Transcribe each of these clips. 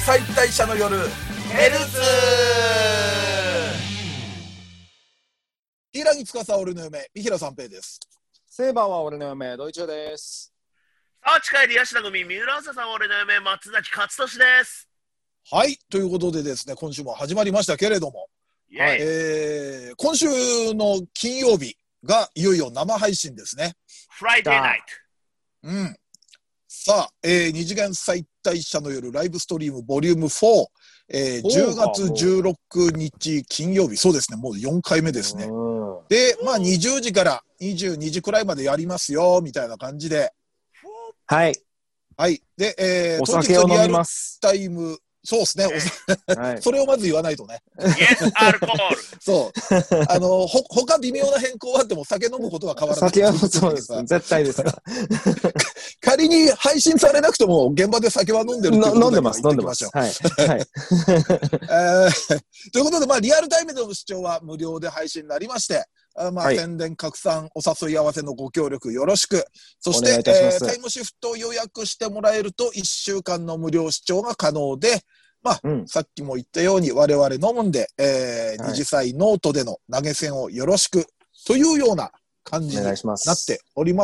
解体者の夜ヘルツ柊司俺の嫁三平三平です。 セイバーは俺の嫁ドイチューです。 さあ近いでヤシナ組三浦朝さん俺の嫁松崎勝利です。 はい、ということでですね、今週も始まりましたけれども、 はい、 今週の金曜日がいよいよ生配信ですね。 フライデーナイト。さあ、二次元再退社の夜ライブストリームボリューム4、10月16日金曜日、そうですね、もう4回目ですね。で、まあ20時から22時くらいまでやりますよみたいな感じで、 はい。 はい。で、 お酒を飲みます。 タイム、そうですね。はい、それをまず言わないとね。 Yes, アルコール。 そう。他微妙な変更はあっても酒飲むことは変わらない。 酒はそうです。絶対ですから。 仮に配信されなくても現場で酒は飲んでるってことだけは言ってきましょう。 はい。はい。 ということで、まあリアルタイムでの視聴は無料で配信になりまして、まあ、はい、宣伝拡散お誘い合わせのご協力よろしく。そして、タイムシフトを予約してもらえると1週間の無料視聴が可能で、まあ、さっきも言ったように我々飲むんで、二次祭ノートでの投げ銭をよろしくというような感じになっております。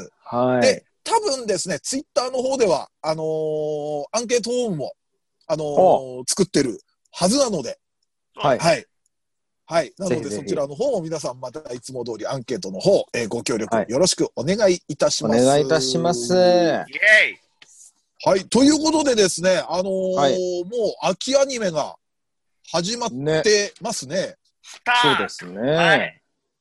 はい。 で、多分ですね、ツイッターの方では、アンケートフォームも、作ってるはずなので、 はい。 はい。はい。なので、そちらの方も皆さんまたいつも通りアンケートの方、ご協力よろしくお願いいたします。 お願いいたします。イェーイ。 はい。ということでですね、もう秋アニメが始まってますね。 そうですね。 はい。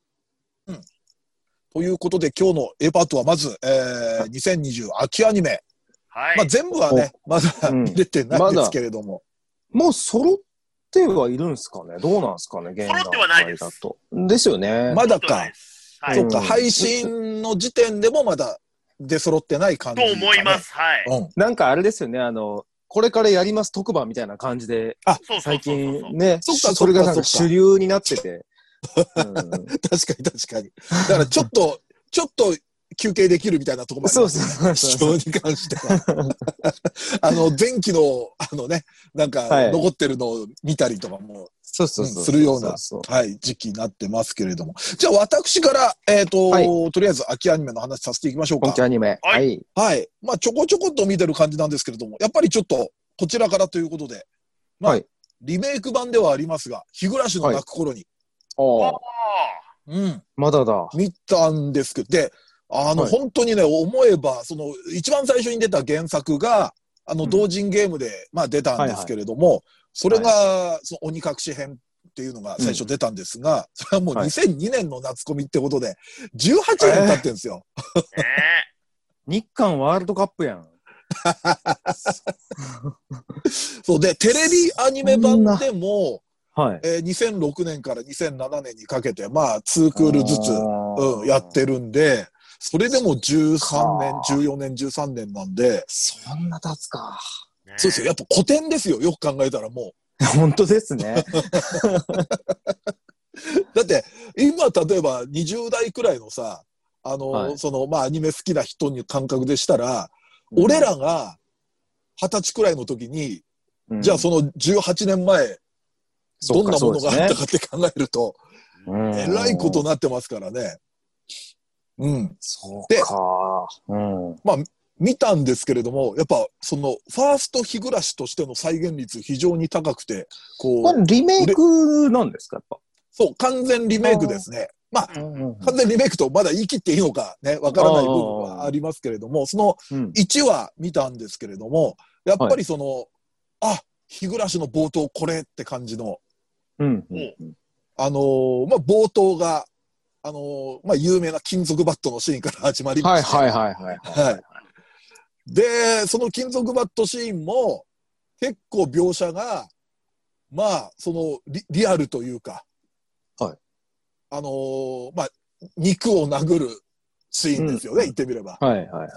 ということで、今日の A パートはまず、2020秋アニメ。 はい。 まあ、全部はね、まだ見れてないんですけれども。 もう揃ってはいるんですかね。どうなんですかね。 揃ってはないです。 ですよね。 まだか。 はい、 そうか、配信の時点でもまだ出揃ってない感じ、ね。 と思います。はい。 なんかあれですよね。これからやります特番みたいな感じで、最近ね、それがなんか主流になってて。 確かに。だからちょっと休憩できるみたいなところもありますね。視聴に関しては。前期の、なんか、残ってるのを見たりとかも、するような、時期になってますけれども。じゃあ、私から、とりあえず、秋アニメの話させていきましょうか。 秋アニメ。はい。 はい。まあ、ちょこちょこっと見てる感じなんですけれども、やっぱりちょっと、こちらからということで、まあ、リメイク版ではありますが、日暮らしの泣く頃に。 まだだ。 見たんですけど、で、本当にね、思えば、一番最初に出た原作が、同人ゲームで、まあ出たんですけれども、それが、鬼隠し編っていうのが最初出たんですが、それはもう2002年の夏コミってことで、18年経ってるんですよ。 日韓ワールドカップやん。 そうで、テレビアニメ版でも、 はい 2006年から2007年にかけて、まあ、2クールずつ、やってるんで、それでも13年、14年、13年なんで。 そんな経つか。 そうですよ。やっぱ古典ですよ。よく考えたらもう。本当ですね。 だって、今、例えば20代くらいのさ、まあ、アニメ好きな人に感覚でしたら、俺らが20歳くらいの時に、じゃあその18年前、どんなものがあったかって考えると、えらいことになってますからね。 そうか。 まあ、見たんですけれども、やっぱ、ファースト日暮らしとしての再現率非常に高くて、 これリメイクなんですか、やっぱ。 そう、完全リメイクですね。まあ、完全リメイクとまだ言い切っていいのかね、わからない部分はありますけれども、その1話見たんですけれども、やっぱり日暮らしの冒頭これって感じの、まあ、冒頭が、まあ、有名な金属バットのシーンから始まりまして。で、その金属バットシーンも、結構描写が、まあ、リアルというか、まあ、肉を殴るシーンですよね、言ってみれば。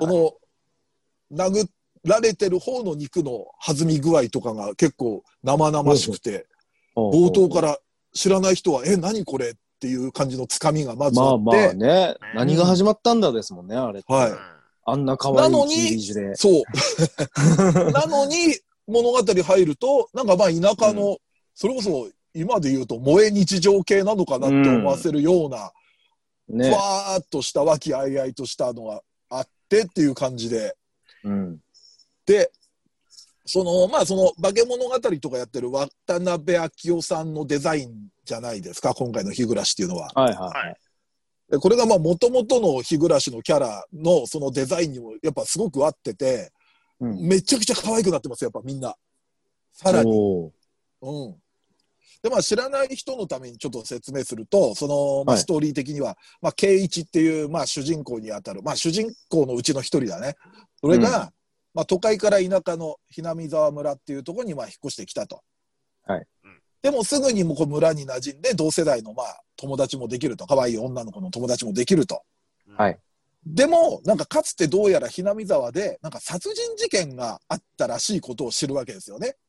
殴られてる方の肉の弾み具合とかが結構生々しくて、冒頭から知らない人は、何これっていう感じのつかみがまずあって。 まあね。何が始まったんだですもんね、あれって。あんな可愛いキービジュで。 そう。なのに、 物語入ると、なんかまあ田舎の、それこそ今で言うと萌え日常系なのかなって思わせるような、ふわーっとした和気あいあいとしたのがあってっていう感じで。で、まあ化け物語とかやってる渡辺明夫さんのデザインじゃないですか、今回の日暮っていうのは。でこれがまあ元々の日暮のキャラのそのデザインにもやっぱすごく合ってて、めちゃくちゃ可愛くなってますよ、やっぱみんな。さらに。で、まあ知らない人のためにちょっと説明すると、まあストーリー的には、まあ圭一っていう、まあ主人公にあたる、まあ主人公のうちの一人だね。それが、まあ都会から田舎のひなみ沢村っていうところにまあ引っ越してきたと。でもすぐにもこう村に馴染んで同世代のまあ友達もできると。可愛い女の子の友達もできると。でも、なんかかつてどうやらひなみ沢で、なんか殺人事件があったらしいことを知るわけですよね。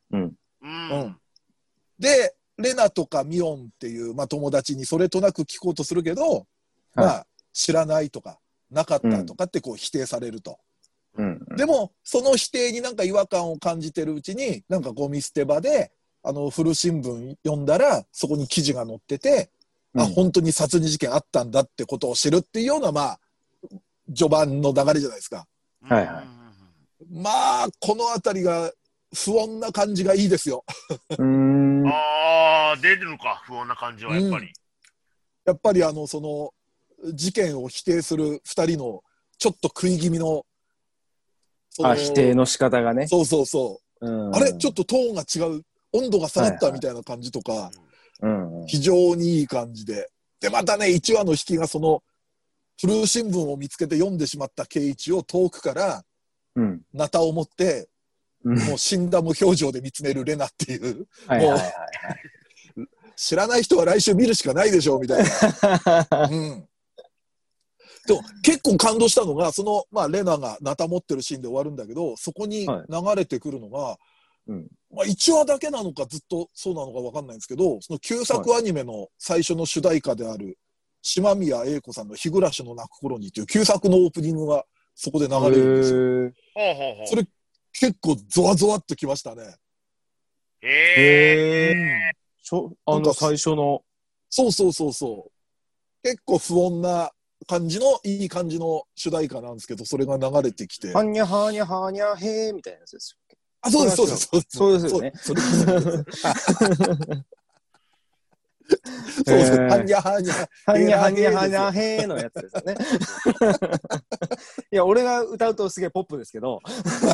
で、レナとかミオンっていう、まあ、友達にそれとなく聞こうとするけど、まあ、知らないとか、なかったとかってこう否定されると。でも、その否定になんか違和感を感じてるうちに、なんかゴミ捨て場で、古新聞読んだら、そこに記事が載ってて、本当に殺人事件あったんだってことを知るっていうような、まあ、序盤の流れじゃないですか。まあ、このあたりが不穏な感じがいいですよ。 出るのか、不穏な感じはやっぱり。 やっぱり事件を否定する二人の、ちょっと食い気味の、 否定の仕方がね。 あれちょっとトーンが違う、温度が下がったみたいな感じとか、非常にいい感じで。で、またね、1話の引きが古新聞を見つけて読んでしまった圭一を遠くから、ナタを持って、もう死んだ無表情で見つめるレナっていう、もう、知らない人は来週見るしかないでしょう、みたいな。でも結構感動したのが、まあ、レナがナタ持ってるシーンで終わるんだけど、そこに流れてくるのが、まあ、1話だけなのかずっとそうなのか分かんないんですけど、その旧作アニメの最初の主題歌である、島宮英子さんの日暮の泣く頃にっていう旧作のオープニングがそこで流れるんですよ。それ結構ゾワゾワっときましたね。 最初の。 そう。結構不穏な感じの、いい感じの主題歌なんですけど、それが流れてきて。 はにゃはにゃはにゃへーみたいなやつですよ。 そうです。 そうですよね。 はにゃはにゃ。 はにゃはにゃはにゃへーのやつですよね。いや、俺が歌うとすげえポップですけど。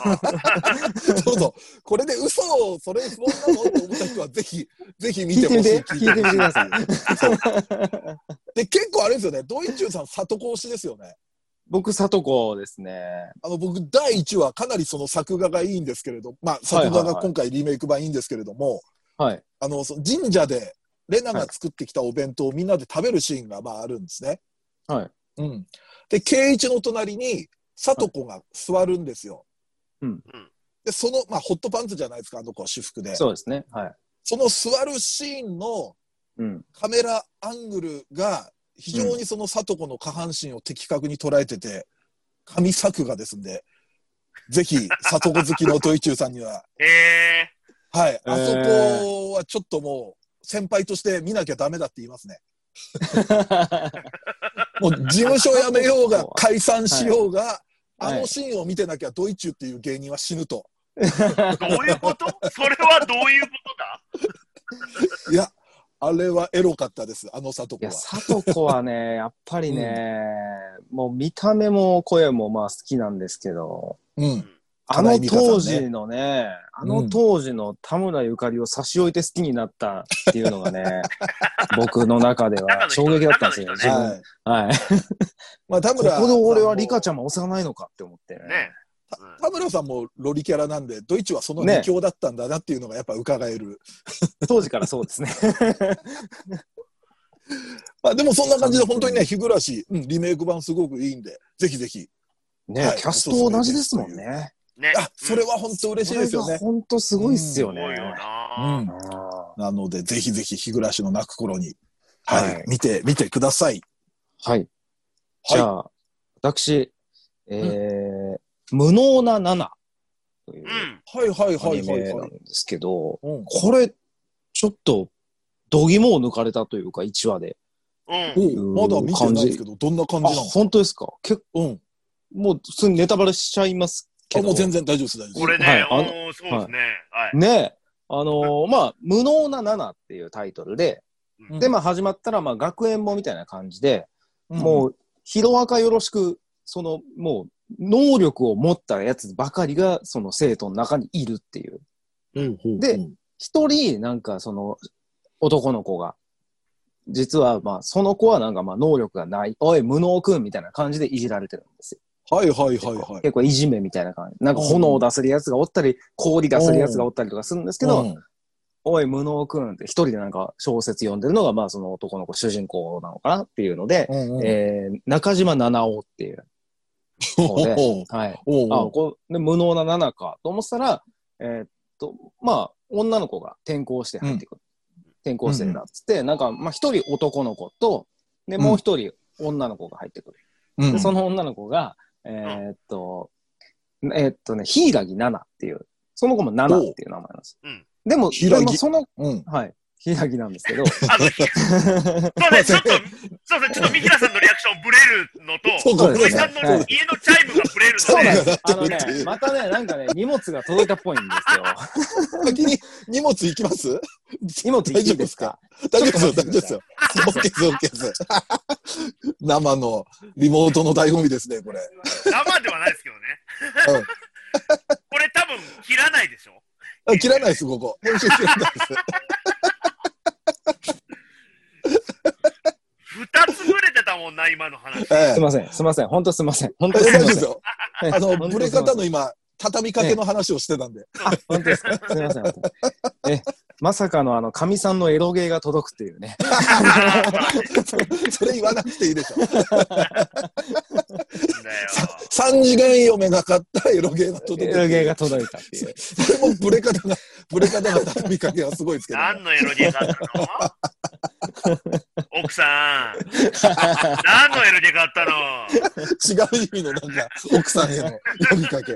これで嘘を、それ不穏なのって思った人はぜひ見てほしい。 聞いてみてください。 で、結構あれですよね。ドイチューさん、里子推しですよね。 僕、里子ですね。 僕、第1話、かなりその作画がいいんですけれど、まあ、作画が今回リメイク版いいんですけれども、その神社で、レナが作ってきたお弁当をみんなで食べるシーンがまああるんですね。で、圭一の隣に、里子が座るんですよ。で、まあ、ホットパンツじゃないですか、あの子は私服で。 そうですね。 その座るシーンのカメラアングルが、非常にその里子の下半身を的確に捉えてて、神作画ですんで、ぜひ、里子好きのドイチューさんには、あそこはちょっともう、先輩として見なきゃダメだって言いますね。もう事務所辞めようが、解散しようが、あのシーンを見てなきゃドイチューっていう芸人は死ぬと。 どういうこと？それはどういうことだ？ いや、あれはエロかったです、あの里子は。いや、 里子はね、やっぱりね、もう見た目も声もまあ好きなんですけど、あの当時のね、田村ゆかりを差し置いて好きになったっていうのがね、僕の中では衝撃だったんですよ、自分。まあ、田村ここで俺はリカちゃんも押さないのかって思ってね。 田村さんもロリキャラなんで、ドイツはその二強だったんだなっていうのがやっぱ伺える。 当時からそうですね。 まあでもそんな感じで本当にね、日暮リメイク版すごくいいんで、ぜひぜひ。 ね、キャスト同じですもんね。 それは本当嬉しいですよね。 本当すごいっすよね。 なので、ぜひぜひ日暮の泣く頃に、見てください。 じゃあ、私、無能な7。 というはいはいはいはい。 なんですけど、これ、ちょっと、度肝を抜かれたというか、1話で。 まだ見てないですけど、どんな感じなんですか？ 本当ですか？結構、もう普通にネタバレしちゃいますけど。 もう全然大丈夫です、大丈夫です。 これね、そうですね。 ね、無能な7っていうタイトルで、で、始まったら、学園もみたいな感じで、もう、ヒロアカよろしく、もう、能力を持ったやつばかりが、その生徒の中にいるっていう。で、一人、なんか男の子が、実は、その子はなんか能力がない、おい、無能くんみたいな感じでいじられてるんですよ。 はいはいはいはい。 結構いじめみたいな感じ。なんか炎を出せるやつがおったり、氷出せるやつがおったりとかするんですけど、おい、無能くんって一人でなんか小説読んでるのが、その男の子主人公なのかなっていうので、中島七尾っていう子で、はい。で無能な7かと思ってたら、女の子が転校して入ってくる。転校生だっつって、なんか、一人男の子と、で、もう一人女の子が入ってくる。で、その女の子が、柊奈々っていう、その子も奈々っていう名前なんです。でも、はい。柊なんですけど。 そうね、ちょっと三平さんのリアクションブレるのと、土井さんの家のチャイムがブレるので。またね、なんかね、荷物が届いたっぽいんですよ。 先に荷物行きます？ 荷物いいですか？ 大丈夫ですよ、大丈夫ですよ。OK です。生のリモートの醍醐味ですね、これ。 生ではないですけどね。これ多分切らないでしょ？ 切らないです、ここ。編集切らないです。 二つブレてたもんな、今の話。 すいません。本当すいません。本当すいません。大丈夫ですよ。ブレ方の今、畳みかけの話をしてたんで。 本当ですか。すいません。まさかのかみさんのエロゲーが届くっていうね。 それ言わなくていいでしょ。3次元嫁が買ったエロゲーが届く。 エロゲーが届いたっていう。 それもブレ方が畳みかけがすごいですけど。 何のエロゲー買ったの？奥さん。何のエロゲー買ったの？ 違う意味のなんか、奥さんへの呼びかけ。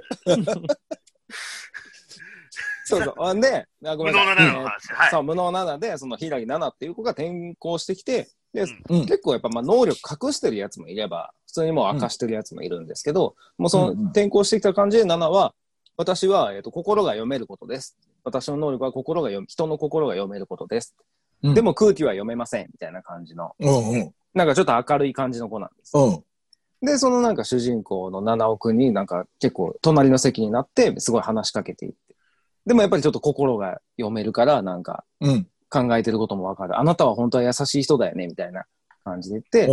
そう。で、 ごめんなさい。 そう、無能7で、その柊奈々っていう子が転校してきて、で、結構やっぱ能力隠してるやつもいれば、普通にもう明かしてるやつもいるんですけど、もうその転校してきた感じで7は、私は、心が読めることです。私の能力は人の心が読めることです。でも空気は読めません。みたいな感じの、なんかちょっと明るい感じの子なんです。で、そのなんか主人公の七尾くんになんか結構隣の席になってすごい話しかけていって。でもやっぱりちょっと心が読めるからなんか考えてることもわかる。あなたは本当は優しい人だよねみたいな感じで言って。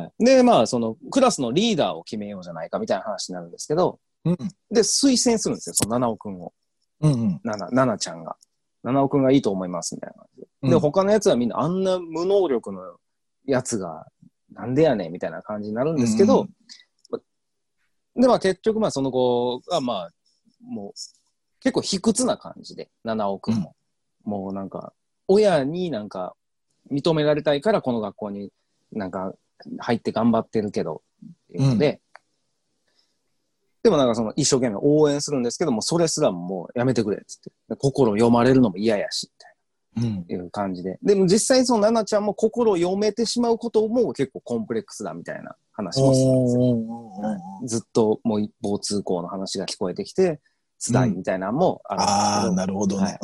で、そのクラスのリーダーを決めようじゃないかみたいな話になるんですけど、で、推薦するんですよ、その七尾くんを。奈々ちゃんが。七尾くんがいいと思いますみたいな感じで。で、他のやつはみんなあんな無能力のやつがなんでやねんみたいな感じになるんですけど、で、結局その子がもう結構卑屈な感じで、七尾くんも。もうなんか、親になんか認められたいからこの学校になんか入って頑張ってるけど、っていうので、でもなんかその一生懸命応援するんですけども、それすらもうやめてくれっつって。心を読まれるのも嫌やし、みたいな。いう感じで。でも実際その奈々ちゃんも心を読めてしまうことも結構コンプレックスだみたいな話もするんですよ。ずっともう一方通行の話が聞こえてきて、辛いみたいなのもあるんですけど。 なるほどね。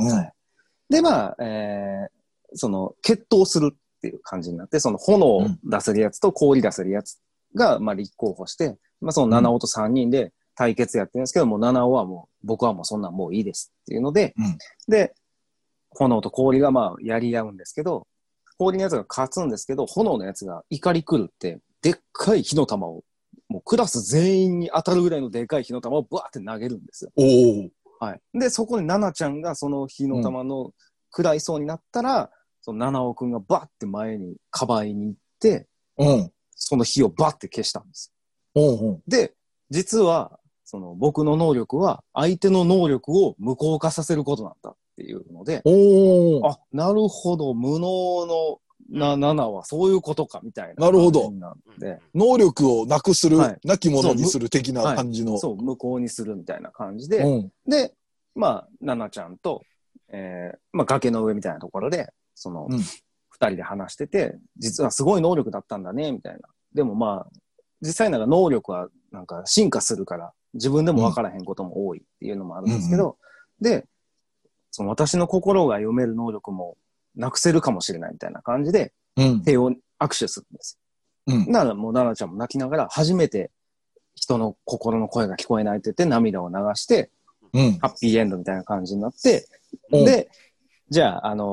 で、その決闘するっていう感じになって、その炎を出せるやつと氷出せるやつが立候補して、その七尾と3人で対決やってるんですけども、七尾はもう僕はもうそんなんもういいですっていうので、で、炎と氷がやり合うんですけど、氷のやつが勝つんですけど、炎のやつが怒り狂って、でっかい火の玉を、もうクラス全員に当たるぐらいのでかい火の玉をバーって投げるんですよ。はい。で、そこで奈々ちゃんがその火の玉の食らいそうになったら、その七尾くんがバーって前にかばいに行って、その火をバーって消したんですよ。で、実は、その僕の能力は相手の能力を無効化させることなんだっていうので、なるほど、無能の 7はそういうことかみたいな。 なるほど。 で能力をなくする、なきものにする的な感じの。 そう、無効にするみたいな感じで、で、まあ、ナナちゃんと、まあ、崖の上みたいなところで、その、二人で話してて、実はすごい能力だったんだね、みたいな。でもまあ、実際なんか能力はなんか進化するから、自分でも分からへんことも多いっていうのもあるんですけど、で、その私の心が読める能力もなくせるかもしれないみたいな感じで、手を握手するんですよ。だからもうナナちゃんも泣きながら、初めて人の心の声が聞こえないって言って涙を流して、ハッピーエンドみたいな感じになって、で、じゃあ、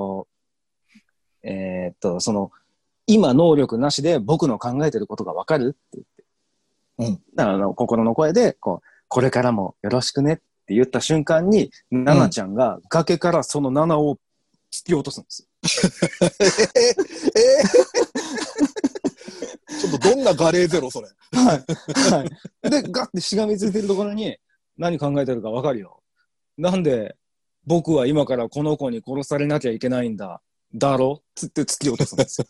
その、今能力なしで僕の考えてることがわかるって言って、だから心の声で、これからもよろしくねって言った瞬間に、ナナちゃんが崖からその7を突き落とすんですよ。 ちょっとどんなガレーゼロそれ。 はい。で、ガッてしがみついてるところに、何考えてるかわかるよ。なんで、僕は今からこの子に殺されなきゃいけないんだ。だろつって突き落とすんですよ。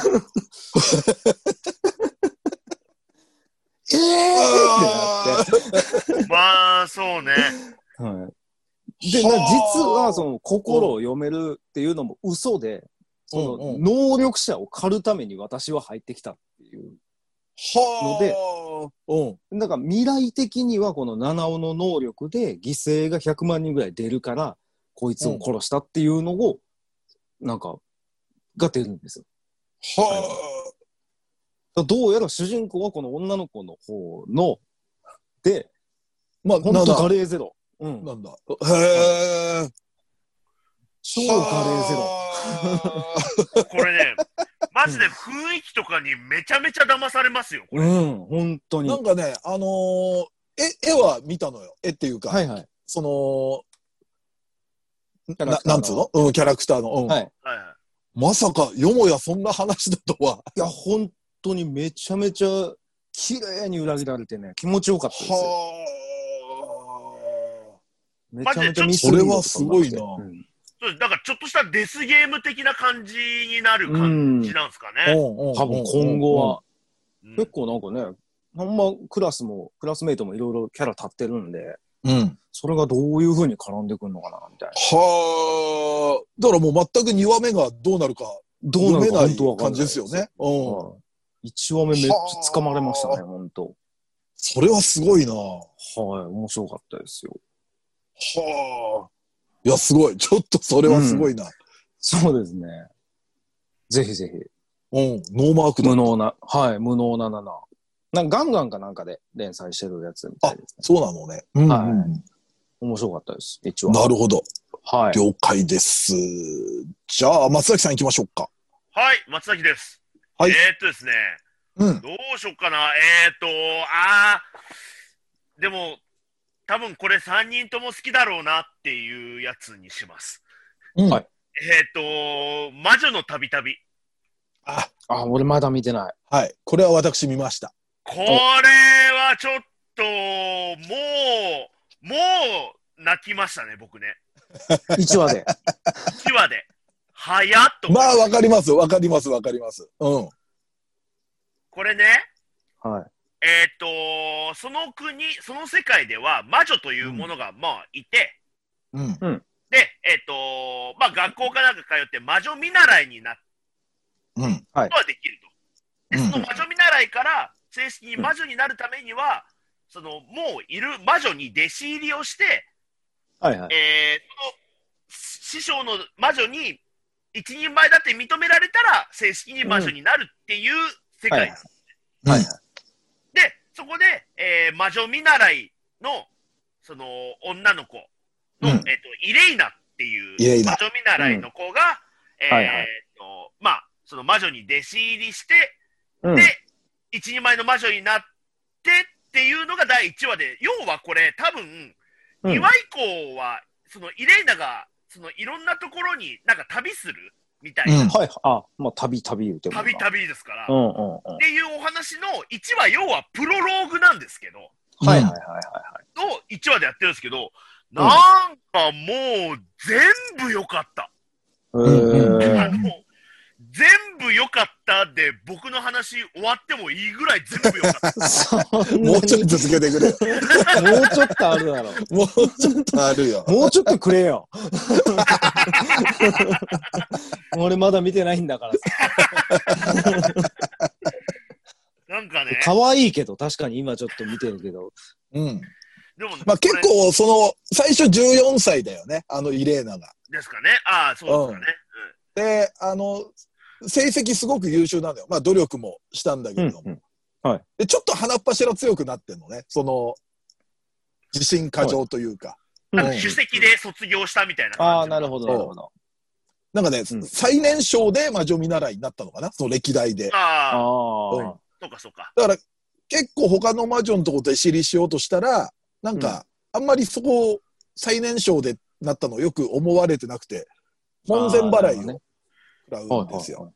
ってなって。 まあ、そうね。 はい。で、実はその心を読めるっていうのも嘘で、その能力者を狩るために私は入ってきたっていうので、だから未来的にはこの七尾の能力で犠牲が100万人ぐらい出るから、こいつを殺したっていうのを、なんか、が出るんですよ。どうやら主人公はこの女の子の方の、で、まあ、ほんとガレーゼロ。 なんだ。へー。 超ガレーゼロ。 これね、マジで雰囲気とかにめちゃめちゃ騙されますよ、これ。 本当に。 なんかね、絵は見たのよ。絵っていうか、その、なんつうのキャラクターの。まさか、よもやそんな話だとは。 いや、本当にめちゃめちゃ綺麗に裏切られてね、気持ちよかったですよ。 めちゃめちゃミスリードとか。それはすごいな。 そうです。だからちょっとしたデスゲーム的な感じになる感じなんですかね。 多分今後は。結構なんかね、ほんまクラスメイトもいろいろキャラ立ってるんで、それがどういう風に絡んでくるのかな、みたいな。 はあ。だからもう全く2話目がどうなるか、読めない感じですよね。 1話目めっちゃ掴まれましたね、ほんと。 それはすごいな。 面白かったですよ。 はあ。いや、すごい。ちょっとそれはすごいな。 そうですね。ぜひぜひ。 ノーマークだ。 無能な7。なんかガンガンかなんかで連載してるやつみたいですね。 そうなのね。 面白かったです。一応。 なるほど。了解です。じゃあ、松崎さん行きましょうか。 はい、松崎です。ですね。どうしよっかな。でも、多分これ3人とも好きだろうなっていうやつにします。 はい。 魔女の旅旅。 俺まだ見てない。 はい。これは私見ました。 これはちょっと、もう、泣きましたね、僕ね。 1話で。 1話で。早っと。 まあ、わかります。これね。その国、その世界では魔女というものが、まあ、いて、で、まあ、学校かなんか通って魔女見習いになることはできると。で、その魔女見習いから正式に魔女になるためには、その、もういる魔女に弟子入りをして、その師匠の魔女に一人前だって認められたら正式に魔女になるっていう世界です。で、そこで、魔女見習いの、その、女の子の、イレイナっていう魔女見習いの子が、まあ、その魔女に弟子入りして、で、一人前の魔女になってっていうのが第1話で、要はこれ多分、2話以降は、そのイレイナが、そのいろんなところになんか旅するみたいな。 まあ旅言うても。 旅ですから。っていうお話の1話、要はプロローグなんですけど。を1話でやってるんですけど、なんかもう全部良かった。全全部良かったで、僕の話終わってもいいぐらい全部良かった。 もうちょっと続けてくれよ。 もうちょっとあるだろ。 もうちょっとあるよ。 もうちょっとくれよ。俺まだ見てないんだからさ。 なんかね。 可愛いけど、確かに今ちょっと見てるけど。 うん。でもまあ結構、最初14歳だよね、イレーナが。 ですかね。ああ、そうですかね。 で、成績すごく優秀なんだよ。まあ努力もしたんだけれども。 はい。 で、ちょっと鼻っ柱強くなってんのね。自信過剰というか。 首席で卒業したみたいな感じ。 ああ、なるほど、なるほど。 なんかね、最年少で魔女見習いになったのかな、その歴代で。 ああ。そうか、そうか。 だから、結構他の魔女のところで知りしようとしたら、なんか、あんまりそこを最年少でなったのをよく思われてなくて、門前払いを食らうんですよ。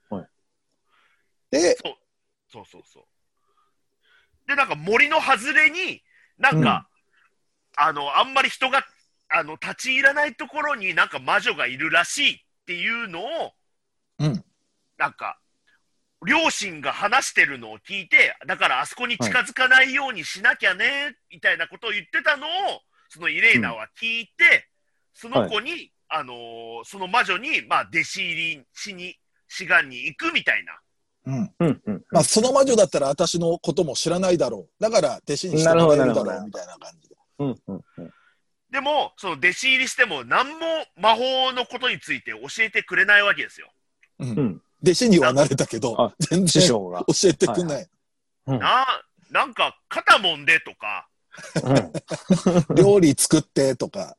で、 そう。で、なんか森の外れに、なんか、あんまり人が、立ち入らないところになんか魔女がいるらしいっていうのを、なんか、両親が話してるのを聞いて、だからあそこに近づかないようにしなきゃね、みたいなことを言ってたのを、そのイレーナは聞いて、その子に、その魔女に、まあ、弟子入り志願に行くみたいな。 まあ、その魔女だったら私のことも知らないだろう。だから弟子にしてもらえるだろう、みたいな感じで。 でも、その弟子入りしても何も魔法のことについて教えてくれないわけですよ。 弟子にはなれたけど、全然教えてくんない。 なんか、肩もんでとか、 料理作ってとか、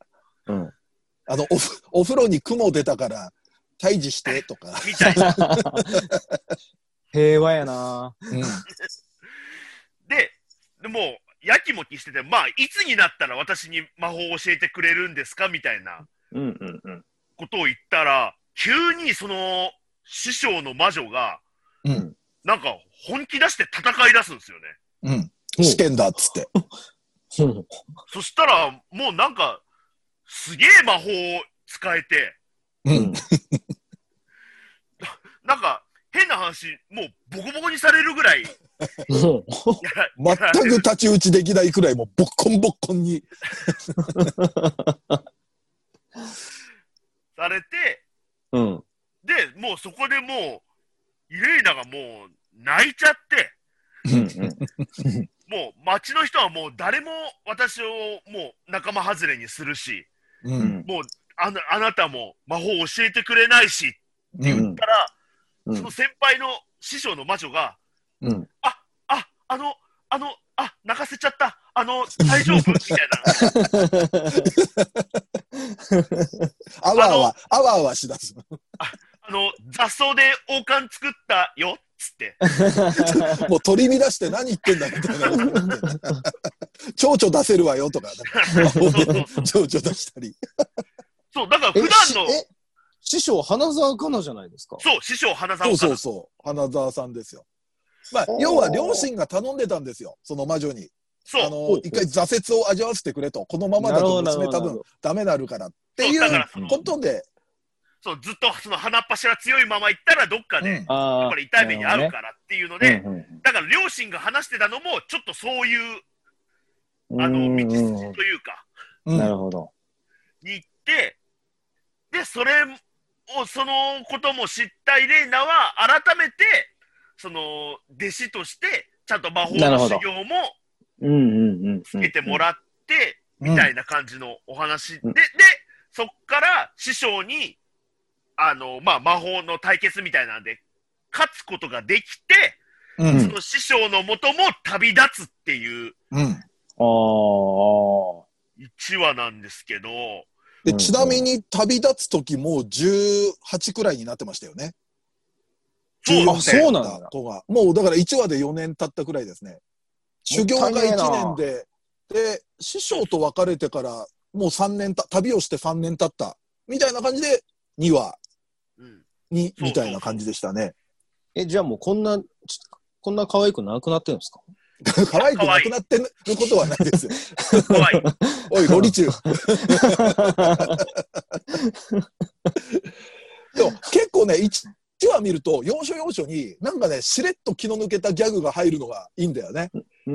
お風呂に雲出たから退治してとか。 みたいな。 平和やな。 でもう、やきもきしてて、まあ、いつになったら私に魔法を教えてくれるんですかみたいなことを言ったら、急にその師匠の魔女が、なんか本気出して戦い出すんですよね。 試験だっつって。 そしたら、もうなんか、すげえ魔法を使えて、なんか、変な話、もうボコボコにされるぐらい。 全く太刀打ちできないくらい、もうボッコンボッコンに。 されて、で、もうそこでもう、イレーナがもう泣いちゃって、もう街の人はもう誰も私をもう仲間外れにするし、もうあなたも魔法を教えてくれないしって言ったら、その先輩の師匠の魔女が、泣かせちゃった。大丈夫みたいな。 あわあわしだす。 雑草で王冠作ったよっつって。 もう取り乱して何言ってんだみたいな。蝶々出せるわよとか、蝶々出したり。 そう、だから普段の。 師匠、花澤香菜じゃないですか。 そう、師匠、花澤香菜。 そう、花澤さんですよ。まあ、要は両親が頼んでたんですよ、その魔女に。一回挫折を味わわせてくれと。このままだと娘多分ダメなるからっていうことで。 そう、ずっとその鼻っ柱強いまま行ったらどっかで、やっぱり痛い目に遭うからっていうので、だから両親が話してたのも、ちょっとそういう、道筋というか。 なるほど。 に行って、で、そのことも知ったイレーナは、改めて、その、弟子として、ちゃんと魔法の修行も、つけてもらって、みたいな感じのお話で、そっから師匠に、まあ、魔法の対決みたいなんで、勝つことができて、その師匠のもとも旅立つっていう、1話なんですけど、 でちなみに旅立つ時も18くらいになってましたよね。 そうなんだ。 もうだから1話で4年経ったくらいですね。修行が1年で、で、師匠と別れてからもう3年旅をして3年経ったみたいな感じで2話に、みたいな感じでしたね。 じゃあもうこんな可愛くなくなってるんですか？ 可愛くなくなってることはないですよ。おい、ロリチュー。でも結構ね、 1話見ると、要所要所に、なんかね、しれっと気の抜けたギャグが入るのがいいんだよね。 そう。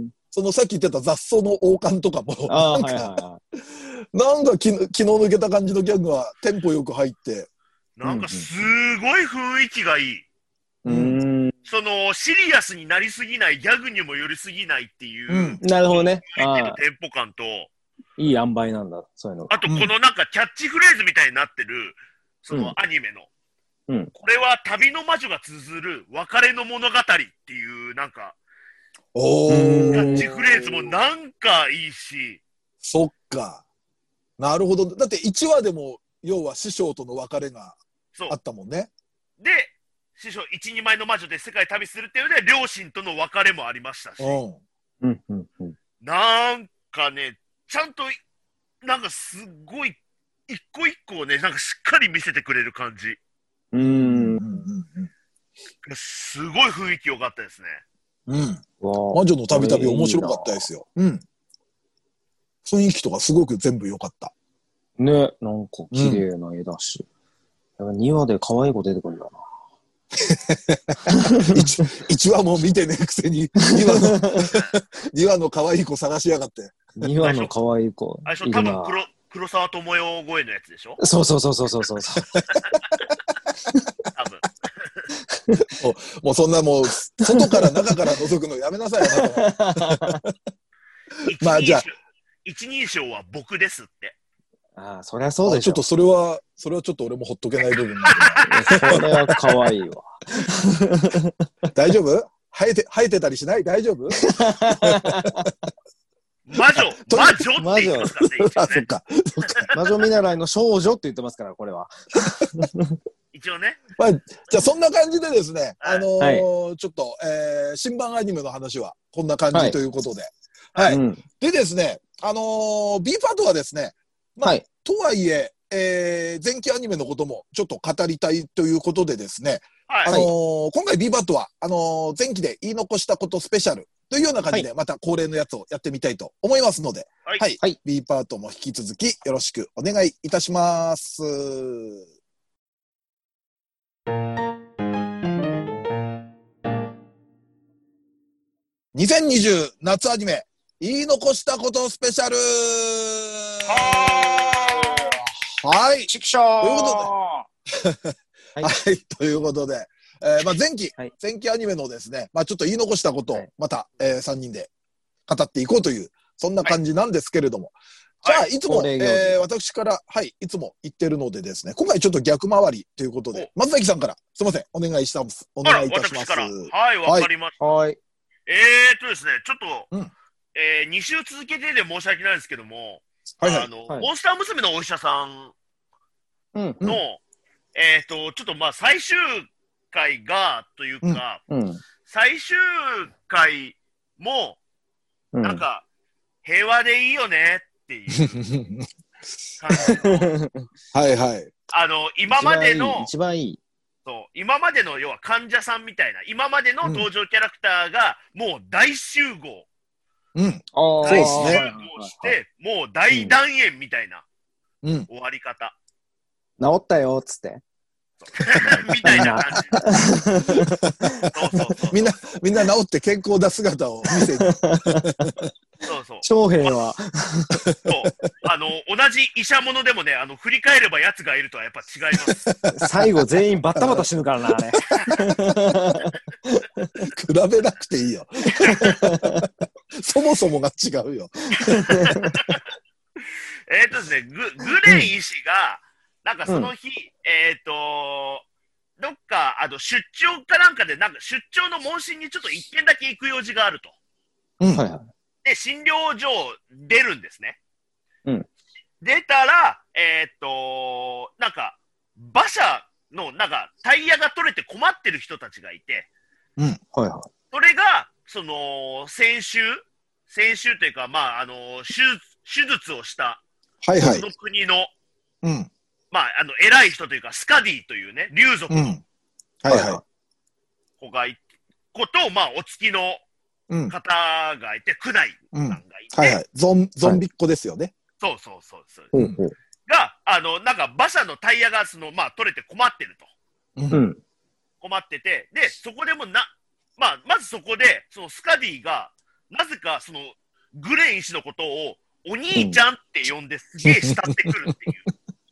そのさっき言ってた雑草の王冠とかも、なんか気の抜けた感じのギャグがテンポよく入って。 なんかすごい雰囲気がいい。そのシリアスになりすぎない、ギャグにも寄りすぎないっていう、 なるほどね。 テンポ感と、 いい塩梅なんだ、そういうの。 あとこのなんかキャッチフレーズみたいになってる、そのアニメの。これは旅の魔女が綴る別れの物語っていう、なんか、キャッチフレーズもなんかいいし。 そっか。なるほど。だって1話でも、要は師匠との別れがあったもんね。 で、師匠一人前の魔女で世界旅するっていうので、両親との別れもありましたし。なんかね、ちゃんと、なんかすっごい、一個一個をね、なんかしっかり見せてくれる感じ。すごい雰囲気良かったですね。 魔女の旅々面白かったですよ。雰囲気とかすごく全部良かった。 ね、なんか綺麗な絵だし。2話で可愛い子出てくるんだな。 1話も見てねえくせに2話の可愛い子探しやがって。 2話の可愛い子。 あれ多分黒沢智代声のやつでしょ。 そう。 もうそんなもう外から中から覗くのやめなさいよ。 まあじゃあ一人称は僕ですって。 ああ、そりゃそうでしょ。 ちょっとそれはちょっと俺もほっとけない部分それは可愛いわ。 大丈夫？生えてたりしない？大丈夫？ 魔女って言ってますからね。 そっか。 魔女見習いの少女って言ってますから、これは。 一応ね。 まあ、じゃあそんな感じでですね、ちょっと、新版アニメの話はこんな感じということで。でですね、B パートはですね、とはいえ、前期アニメのこともちょっと語りたいということでですね、今回 B パートは、前期で言い残したことスペシャルというような感じで、また恒例のやつをやってみたいと思いますので、B パートも引き続きよろしくお願いいたします。2020夏アニメ言い残したことスペシャル。はい。 チクショー。 ということで、前期アニメのですね、ちょっと言い残したことをまた、3人で語っていこうという、そんな感じなんですけれども。じゃあ、いつも、私から、いつも言ってるのでですね、今回ちょっと逆回りということで、松崎さんから、すいません、お願いいたします。 私から。はい、わかりました。ですね、ちょっと、2週続けてで申し訳ないんですけども、モンスター娘のお医者さんの、ちょっと最終回が、というか、最終回も、なんか、平和でいいよねっていう感じの。今までの、 一番いい。 今までの要は患者さんみたいな、今までの登場キャラクターがもう大集合。 そうですね。 して、もう大団円みたいな終わり方。 治ったよ、つって。 みたいな感じ。 みんな治って健康な姿を見せる。 長平は。 同じ医者者でもね、振り返れば奴がいるとはやっぱ違います。 最後全員バッタバタ死ぬからな、あれ。 比べなくていいよ。そもそもが違うよ。 ですね、グレン医師が、なんかその日、どっか、出張かなんかで、なんか出張の問診にちょっと一軒だけ行く用事があると。で、診療所出るんですね。出たら、なんか、馬車の、なんか、タイヤが取れて困ってる人たちがいて、それが、先週というか、手術をした、その国の、偉い人というか、スカディというね、竜族の子がいて、お付きの方がいて、クナイさんがいて、 ゾンビっ子ですよね。 そう。が、なんか馬車のタイヤが取れて困ってると。 困ってて、で、そこでもまずそこで、そのスカディが、なぜかその、グレン医師のことを、お兄ちゃんって呼んですげえ慕ってくるっていう。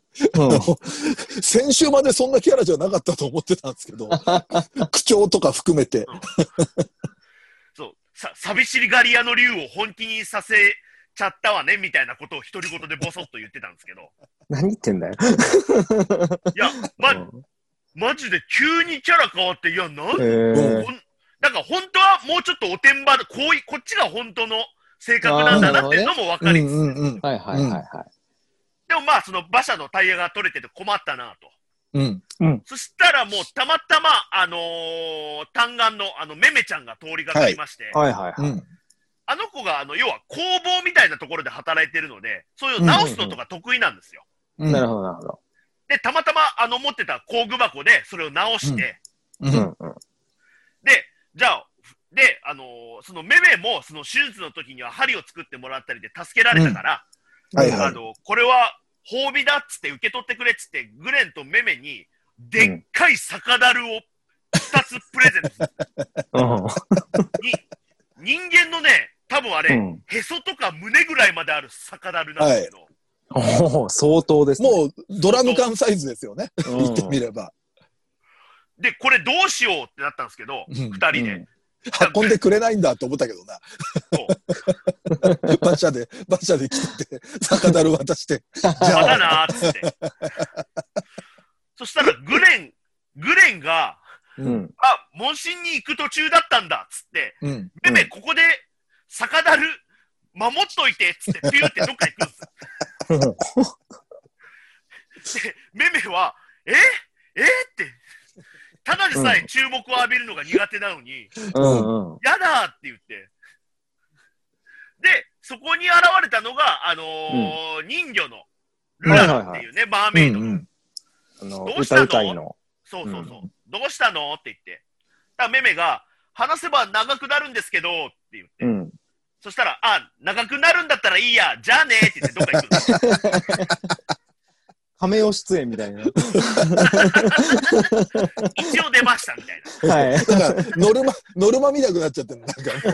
先週までそんなキャラじゃなかったと思ってたんですけど、口調とか含めて。 そう、寂しがり屋の竜を本気にさせちゃったわね、みたいなことを独り言でボソッと言ってたんですけど。 何言ってんだよ。 いや、マジで急にキャラ変わって、いや、なんか本当はもうちょっとおてんばで、こっちが本当の性格なんだなっていうのも分かりつつ。 はいはいはいはい。 でもまあ、その馬車のタイヤが取れてて困ったなと。そしたらもうたまたま、単眼のめめちゃんが通りがかりまして、あの子が要は工房みたいなところで働いてるので、そういう直すのとか得意なんですよ。 なるほどなるほど。 で、たまたま持ってた工具箱でそれを直して、で、じゃあ、で、そのめめもその手術の時には針を作ってもらったりで助けられたから、これは褒美だっつって受け取ってくれっつって、グレンとめめにでっかい酒樽を2つプレゼントする。人間のね、多分あれ、へそとか胸ぐらいまである酒樽なんですけど。 相当ですね。 もうドラム缶サイズですよね。言ってみれば。 で、これどうしようってなったんですけど、2人で。 運んでくれないんだって思ったけどな。馬車で来てて、酒樽渡して。 じゃあだなーっつって。そしたらグレンが、問診に行く途中だったんだっつって、めめここで酒樽守っといてっつってピューってどっか行くんですよ。で、めめは、って、ただでさえ注目を浴びるのが苦手なのに、やだって言って。で、そこに現れたのが、人魚のルラっていうね、マーメイドの。どうしたの？そう。どうしたのって言って。めめが、話せば長くなるんですけど、って言って。そしたら、長くなるんだったらいいや、じゃあねって言ってどっか行くんですよ。 カメオ出演みたいな。一応出ましたみたいな。 はい。だからノルマ見なくなっちゃってる。なんかも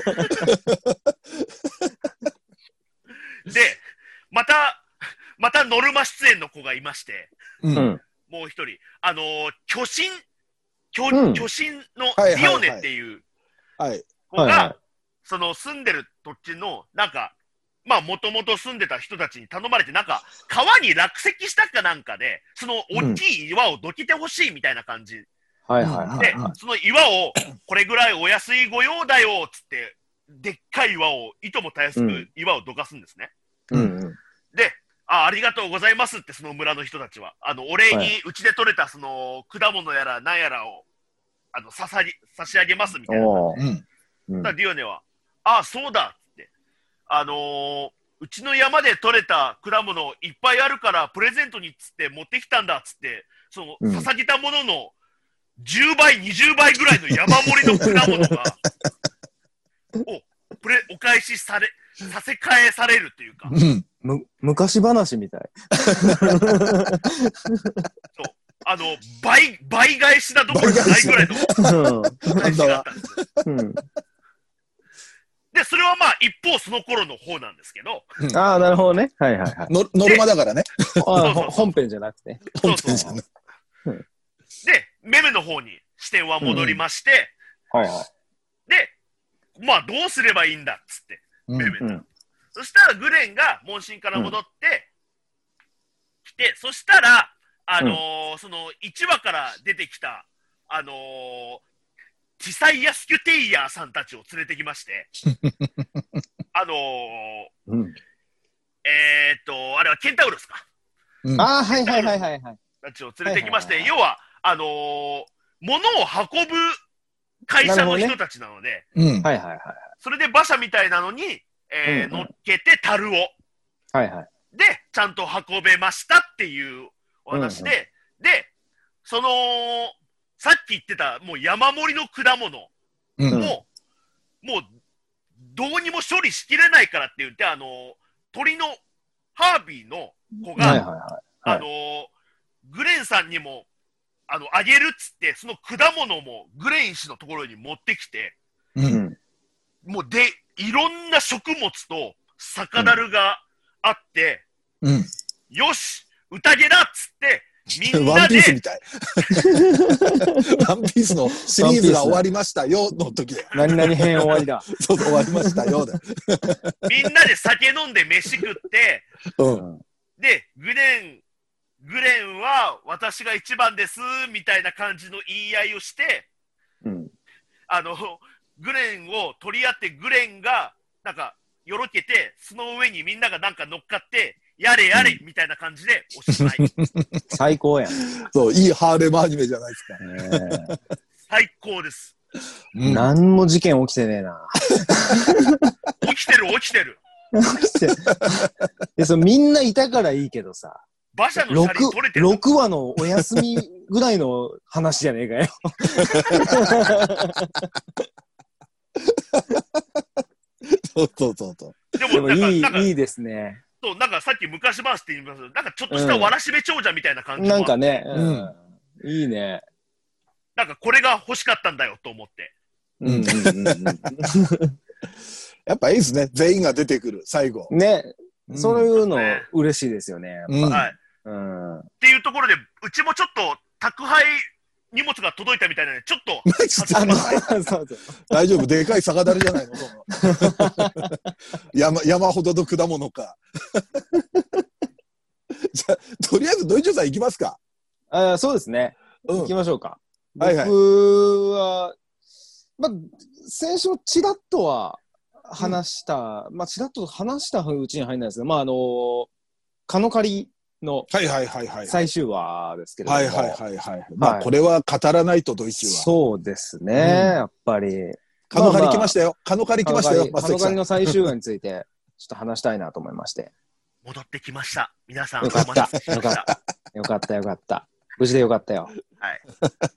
う。で、またノルマ出演の子がいまして、もう一人、巨神のディオネっていう子が、その住んでる土地の、なんか、もともと住んでた人たちに頼まれて、なんか、川に落石したかなんかで、その大きい岩をどけてほしいみたいな感じ。で、その岩を、これぐらいお安い御用だよ、つって、でっかい岩を、いともたやすく岩をどかすんですね。で、ありがとうございますって、その村の人たちは。お礼に、うちで採れた、その、果物やら何やらを、差し上げますみたいな感じで。ディオネは、そうだっつって。うちの山で採れた果物いっぱいあるからプレゼントにっつって持ってきたんだっつって、その捧げたものの10倍、20倍ぐらいの山盛りの果物がお返しさせ返されるというか。 昔話みたい。 そう。倍返しなどころじゃないぐらいの返しがあったんです。で、それは一方その頃の方なんですけど。 なるほどね。はいはいはい。 ノルマだからね。 本編じゃなくて。 本編じゃなくて。 で、メメの方に視点は戻りまして、で、どうすればいいんだっつって、メメが。そしたらグレンが問診から戻ってきて、そしたら、その1話から出てきた、ティサイヤ・スキュテイヤーさんたちを連れてきまして、あれはケンタウロスか。 はい。たちを連れてきまして、要は、物を運ぶ会社の人たちなので、それで馬車みたいなのに、乗っけて樽を。で、ちゃんと運べましたっていうお話で、で、その、さっき言ってた、もう山盛りの果物もう、どうにも処理しきれないからって言って、鳥のハービーの子が、グレンさんにも、 あげるっつって、その果物もグレイン氏のところに持ってきて、 うん。 もういろんな食物と酒樽があって、 うん。 よし宴だっつって、みんなで。 ワンピースみたい。ワンピースのシリーズが終わりましたよの時で。 何々編終わりだ。 そう、終わりましたよで。 みんなで酒飲んで飯食って、 うん。 で、グレンは私が一番ですみたいな感じの言い合いをして、 うん、 グレンを取り合って、グレンがなんかよろけて、その上にみんながなんか乗っかって、やれやれみたいな感じでおしまい。 最高やん。 そう、いいハーレムアニメじゃないですか。 最高です。 何も事件起きてねえな。 起きてる。 みんないたからいいけどさ。 馬車の車輪取れてる。 6話のお休みぐらいの話じゃねえかよ。 そう。 でもいいですね。 そう、なんかさっき昔話って言いますけど、なんかちょっとしたわらしべ長者みたいな感じなんかね、いいね。 なんかこれが欲しかったんだよと思って。 やっぱいいですね。全員が出てくる、最後。 ね。そういうの嬉しいですよね。 はい。っていうところで、うちもちょっと宅配荷物が届いたみたいなので、ちょっと大丈夫、でかい酒樽じゃないの山ほどの果物か。じゃあ、とりあえずドイツさん行きますか。 そうですね。行きましょうか。僕は、先週ちらっとは話した、ちらっと話したうちに入んないですけど、カノカリの最終話ですけれども。 これは語らないとドイツは。 そうですね、やっぱり。 カノカリ来ましたよ。カノカリ来ましたよ。 カノカリの最終話について、ちょっと話したいなと思いまして。 戻ってきました。皆さん。 よかった。よかった。無事でよかったよ。 はい。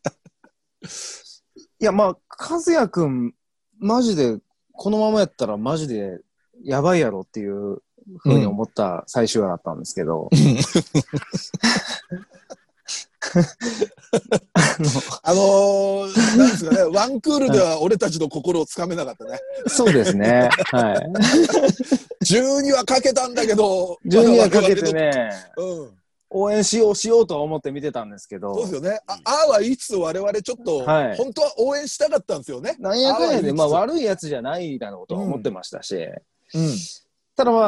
いや、和也くん、マジで、このままやったらマジでやばいやろっていうふうに思った最終話だったんですけど。 なんですかね、ワンクールでは俺たちの心をつかめなかったね。 そうですね。はい。 12話かけたんだけど、 12話かけてね、応援しようとは思って見てたんですけど。 そうですよね。はいつつ我々ちょっと、本当は応援したかったんですよね。 なんやかんやで、悪いやつじゃないだろうとは思ってましたし。ただ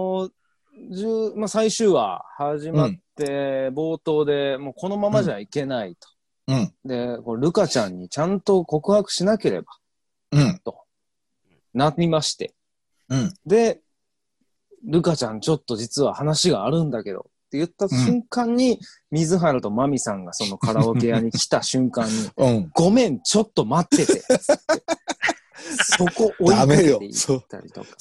最終話始まって冒頭でもうこのままじゃいけないと。で、ルカちゃんにちゃんと告白しなければ、となりまして。で、ルカちゃんちょっと実は話があるんだけどって言った瞬間に、水原とマミさんがそのカラオケ屋に来た瞬間に、ごめん、ちょっと待ってて。そこ追いかけていったりとか。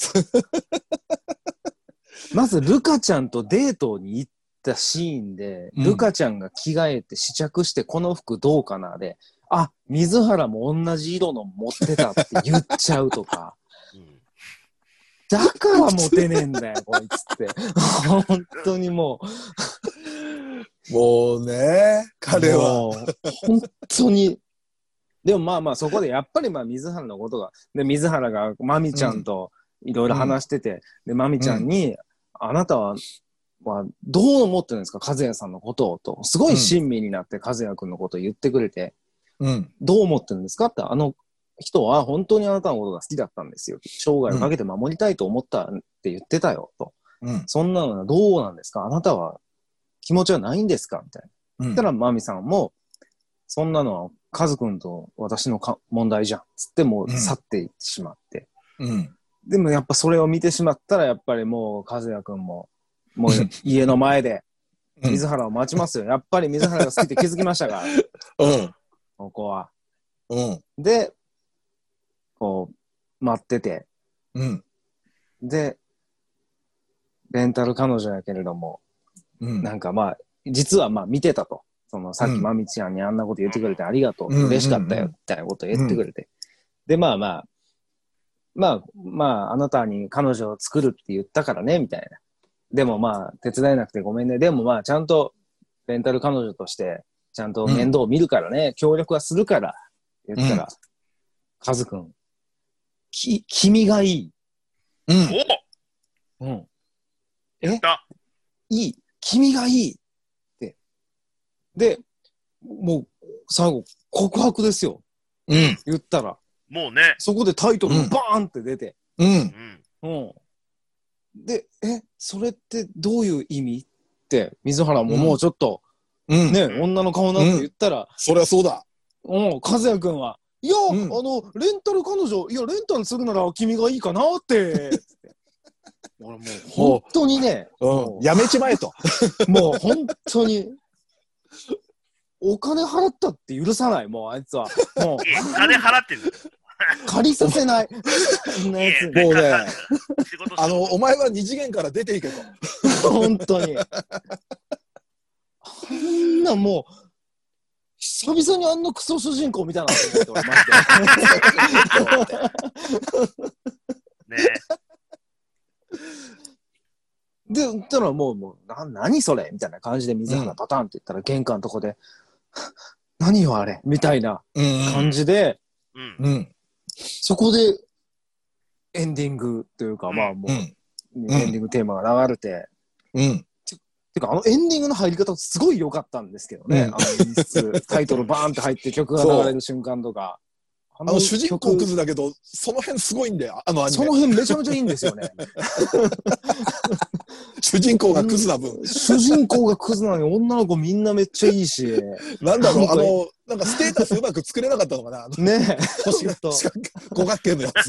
まず、ルカちゃんとデートに行ったシーンで、ルカちゃんが着替えて試着して、この服どうかなで、水原も同じ色の持ってたって言っちゃうとか。だからモテねえんだよ、こいつって。本当にもうね、彼は。 本当に。でもそこでやっぱり水原のことが、で、水原がマミちゃんといろいろ話してて、で、マミちゃんに、あなたは、どう思ってるんですか、和也さんのことをと。すごい親身になって和也くんのことを言ってくれて、どう思ってるんですかって、人は本当にあなたのことが好きだったんですよ。生涯をかけて守りたいと思ったって言ってたよ、と。そんなのはどうなんですか、あなたは気持ちはないんですかみたいな。そしたらマミさんも、そんなのはカズくんと私の問題じゃん。つってもう去っていってしまって。でもやっぱそれを見てしまったら、やっぱりもう和也くんも、もう家の前で水原を待ちますよ。やっぱり水原が好きって気づきましたから。ここは。で、こう、待ってて。で、レンタル彼女やけれども、なんか実は見てたと。さっきマミちゃんにあんなこと言ってくれてありがとう。嬉しかったよ。みたいなことを言ってくれて。で、あなたに彼女を作るって言ったからね、みたいな。でも手伝えなくてごめんね。でもちゃんとレンタル彼女としてちゃんと面倒を見るからね、協力はするから、言ったら、カズくん、君がいい。 おいい。君がいい。って。で、もう、最後、告白ですよ。言ったら。 もうね。 そこでタイトルがバーンって出て。で、それってどういう意味って、水原ももうちょっと、ね、女の顔なんて言ったら、 そりゃそうだ。 和也くんは、いや、レンタル彼女、いや、レンタルするなら君がいいかなって。俺もう、本当にね、 やめちまえと。 もう本当に、お金払ったって許さない、もうあいつは。もう。 金払ってる。 借りさせない。 もうね、お前は二次元から出ていけと。本当に。あんなもう、久々にあんなクソ主人公見たなと思って、マジで。 ね。 で、言ったらもう何それみたいな感じで水原パターンって言ったら玄関のとこで、何よあれみたいな感じで、そこでエンディングというか、まあもう、エンディングテーマが流れて、てかエンディングの入り方すごい良かったんですけどね、演出、タイトルバーンって入って曲が流れる瞬間とか。 主人公クズだけど、その辺すごいんだよ、アニメ。 その辺めちゃめちゃいいんですよね。 主人公がクズな分。 主人公がクズなのに女の子みんなめっちゃいいし。 なんだろう、なんかステータスうまく作れなかったのかな。 ねえ。 星が五角形のやつ。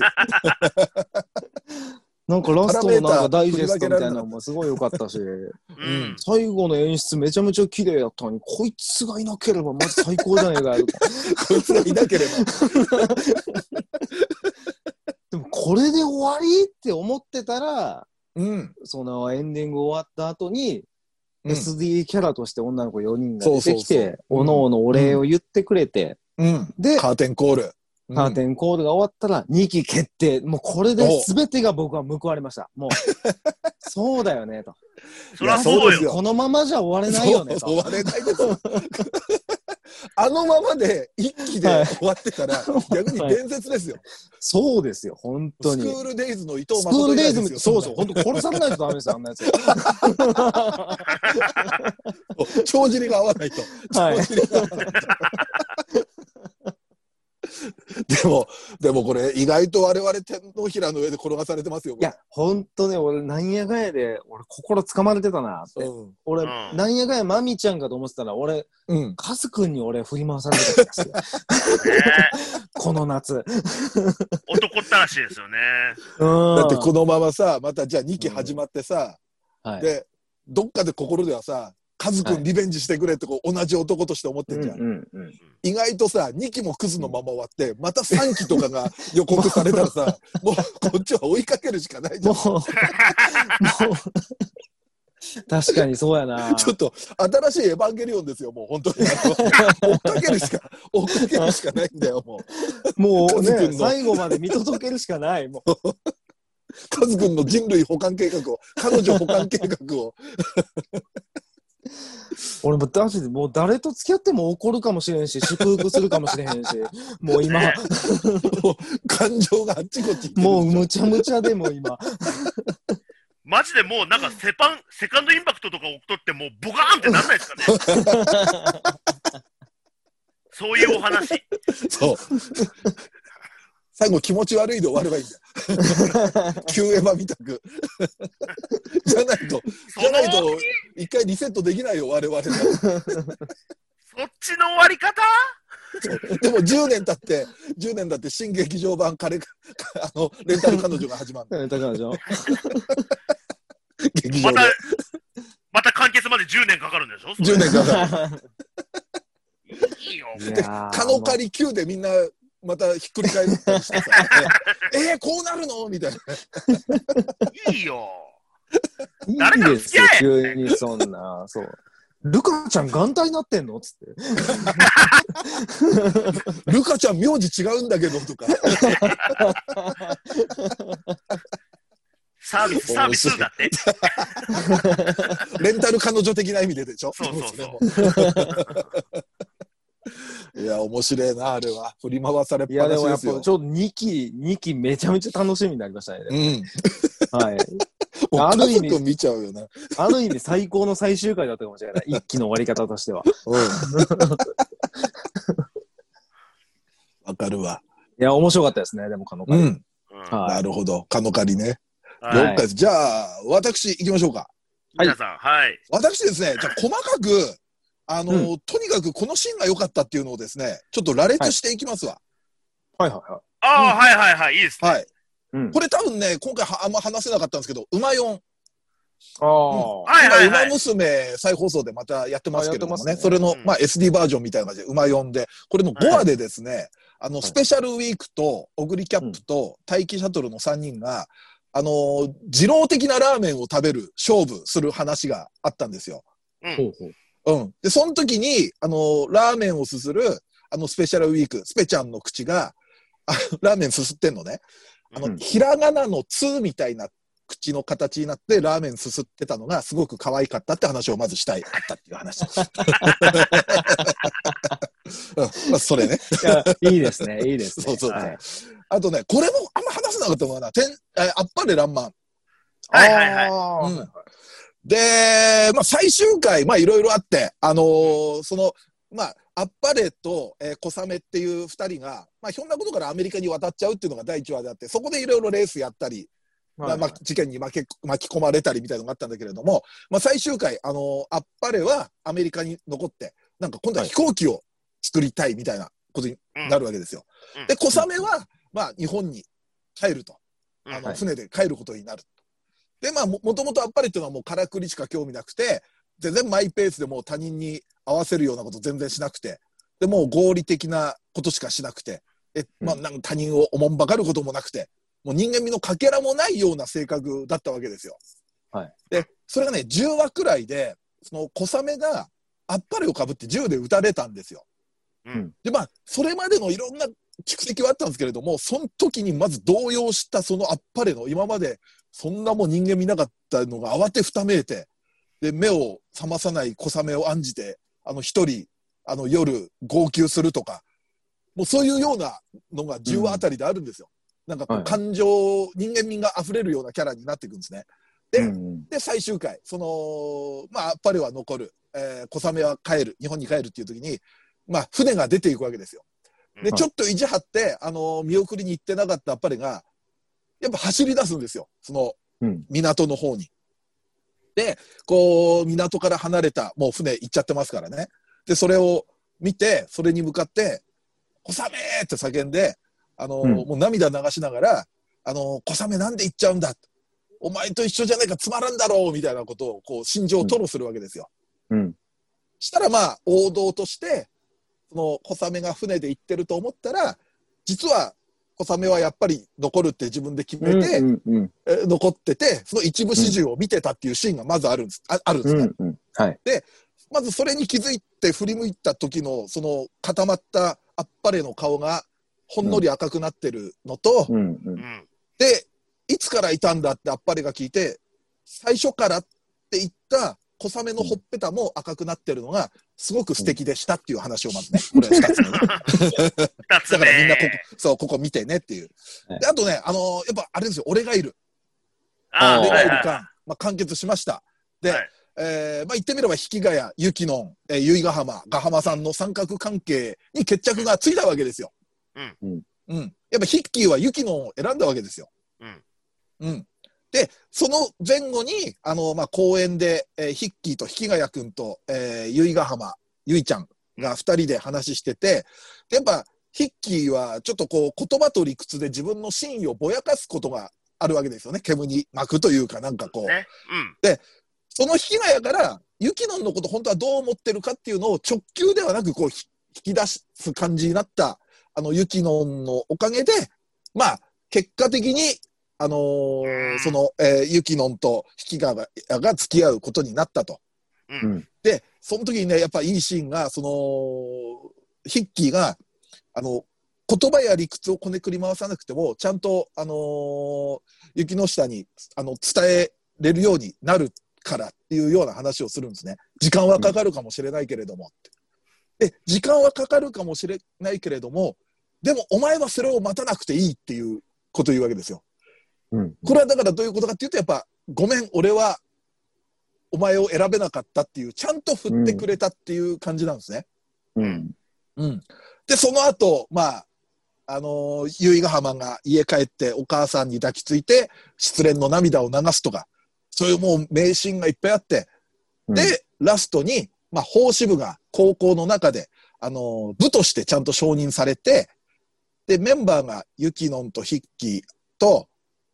なんかラストのなんかダイジェストみたいなのもすごい良かったし、最後の演出めちゃめちゃ綺麗だったのに、こいつがいなければマジ最高じゃねえかよ。 こいつがいなければ。 でもこれで終わりって思ってたら、そのエンディング終わった後に、SD キャラとして女の子4人が出てきて、おのおのお礼を言ってくれて、 で、カーテンコール。 カーテンコールが終わったら2期決定。もうこれで全てが僕は報われました。もう、そうだよね、と。 そりゃそうよ。 このままじゃ終われないよね、と。 終われないですよ。あのままで一期で終わってたら、逆に伝説ですよ。 そうですよ、本当に。 スクールデイズの伊藤誠以来ですよ。そうそう、本当殺されないとダメですよ、あんなやつ。帳尻が合わないと。帳尻が合わないと。でもこれ意外と我々手のひらの上で転がされてますよ。 いや、ほんとね、俺なんやかんやで、俺心つかまれてたなって。俺、なんやかんやマミちゃんかと思ってたら、俺、カズくんに俺振り回されてた気がする。この夏。 男ったらしいですよね。 だってこのままさ、またじゃあ2期始まってさ、で、どっかで心ではさ、カズくんリベンジしてくれってこう同じ男として思ってんじゃん。意外とさ、2期もクズのまま終わって、また3期とかが予告されたらさ、もうこっちは追いかけるしかないじゃん。もう確かにそうやな。 ちょっと新しいエヴァンゲリオンですよ、もう本当に。追っかけるしかないんだよ、もう。 もうね、最後まで見届けるしかない。もうカズくんの人類補完計画を、彼女補完計画を。 俺ももう誰と付き合っても怒るかもしれんし、祝福するかもしれへんし、もう今、 もう感情があっちこっち。 もうむちゃむちゃでも今。 マジでもうなんかセカンドインパクトとか送っとってもうボカーンってなんないですかね。そういうお話。 そう。最後気持ち悪いで終わればいいんだよ。旧エヴァみたく。じゃないと一回リセットできないよ、我々。そっちの終わり方でも10年経って新劇場版レンタル彼女が始まる。 レンタル彼女劇場で。 また完結まで10年かかるんでしょ ?10 年かかる。 いいよ。 で、カノカリ9でみんな、またひっくり返ったりしてさ、こうなるのみたいな。 いいよ。 誰か付き合え。急にそんな、そう。ルカちゃん眼帯になってんのつって。 ルカちゃん名字違うんだけどとか。 サービスだって。 レンタル彼女的な意味ででしょ。 そう。 いや、面白いな、あれは。振り回されっぱなしですよ。 いや、でもやっぱ、ちょっと2期めちゃめちゃ楽しみになりましたね。はい。 ある意味、見ちゃうよな。 ある意味最高の最終回だったかもしれない。1期の終わり方としては。 わかるわ。 いや、面白かったですね、でも、カノカリ。 なるほど。カノカリね。了解です。じゃあ、私、行きましょうか。 皆さん、はい。 私ですね、じゃあ、細かく、とにかくこのシーンが良かったっていうのをですね、ちょっと羅列していきますわ。 はいはいはい。 ああ、はいはいはい、いいですね。 はい。これ多分ね、今回あんま話せなかったんですけど、馬4。 はい馬娘再放送でまたやってますけれどもね、それの、SD バージョンみたいな感じで、馬4で、これの5話でですね、スペシャルウィークと、オグリキャップと、待機シャトルの3人が、二郎的なラーメンを食べる、勝負する話があったんですよ。で、その時に、ラーメンをすする、スペシャルウィーク、スペちゃんの口が、ラーメンすすってんのね。ひらがなのつみたいな口の形になってラーメンすすってたのがすごく可愛かったって話をまずしたいあったっていう話。それね。 いいですね、いいですね。 そう。あとね、これもあんま話せなかったもんな。あっぱれらんまん。で、最終回、いろいろあって、あっぱれと、小雨っていう二人が、ひょんなことからアメリカに渡っちゃうっていうのが第1話であって、そこでいろいろレースやったり、事件に巻き込まれたりみたいなのがあったんだけれども、最終回、あっぱれはアメリカに残って、なんか今度は飛行機を作りたいみたいなことになるわけですよ。で、小雨は、日本に帰ると。船で帰ることになる。で、もともとあっぱれっていうのはもうからくりしか興味なくて、全然マイペースでもう他人に合わせるようなこと全然しなくて、で、もう合理的なことしかしなくて、なんか他人をおもんばかることもなくて、もう人間味のかけらもないような性格だったわけですよ。で、それがね、10話くらいで、その小雨があっぱれをかぶって銃で撃たれたんですよ。で、それまでのいろんな蓄積はあったんですけれども、その時にまず動揺したそのあっぱれの、今までそんなもう人間見なかったのが慌てふためいて、で、目を覚まさない小雨を案じて、一人、夜号泣するとか、もうそういうようなのが10話あたりであるんですよ。なんかこう感情、人間味が溢れるようなキャラになっていくんですね。で、最終回、あっぱれは残る、小雨は帰る、日本に帰るっていう時に、船が出ていくわけですよ。で、ちょっと意地張って、見送りに行ってなかったあっぱれが、やっぱ走り出すんですよ。その、港の方に。で、こう、港から離れた、もう船行っちゃってますからね。で、それを見て、それに向かって、小雨って叫んで、もう涙流しながら、小雨なんで行っちゃうんだ。お前と一緒じゃないかつまらんだろうみたいなことを、こう、心情を吐露するわけですよ。したら王道として、その小雨が船で行ってると思ったら、実は小雨はやっぱり残るって自分で決めて、残ってて、その一部始終を見てたっていうシーンがまずあるんです。あるんですね。で、まずそれに気づいて振り向いた時の、その固まったあっぱれの顔がほんのり赤くなってるのと、で、いつからいたんだってあっぱれが聞いて、最初からって言った小雨のほっぺたも赤くなってるのが、すごく素敵でしたっていう話をまずね、これ2つ目ね。だからみんなここ見てねっていう。で、あとね、やっぱあれですよ、俺がいる。俺がいる間、完結しました。で、言ってみれば、引きヶ谷、ゆきのん、由比ヶ浜、ヶ浜さんの三角関係に決着がついたわけですよ。やっぱヒッキーはゆきのんを選んだわけですよ。で、その前後に、公園で、ヒッキーと引きヶ谷くんと、由比ヶ浜、ゆいちゃんが二人で話してて、でやっぱ、ヒッキーはちょっとこう、言葉と理屈で自分の真意をぼやかすことがあるわけですよね。煙に巻くというか、なんかこう。で、その引きヶ谷から、ゆきのんのこと本当はどう思ってるかっていうのを直球ではなく、こう、引き出す感じになった、ゆきのんのおかげで、結果的に、ゆきのんと引きヶ谷が付き合うことになったと。で、その時にね、やっぱいいシーンが、ヒッキーが、言葉や理屈をこねくり回さなくても、ちゃんと、雪の下に、伝えれるようになるからっていうような話をするんですね。時間はかかるかもしれないけれどもって。 で、時間はかかるかもしれないけれども、でもお前はそれを待たなくていいっていうことを言うわけですよ。これはだからどういうことかっていうと、やっぱ、ごめん、俺はお前を選べなかったっていう、ちゃんと振ってくれたっていう感じなんですね。で、その後、由比ヶ浜が家帰ってお母さんに抱きついて、失恋の涙を流すとか、そういうもう名シーンがいっぱいあって、で、ラストに、法支部が高校の中で、部としてちゃんと承認されて、で、メンバーがユキノンとヒッキーと、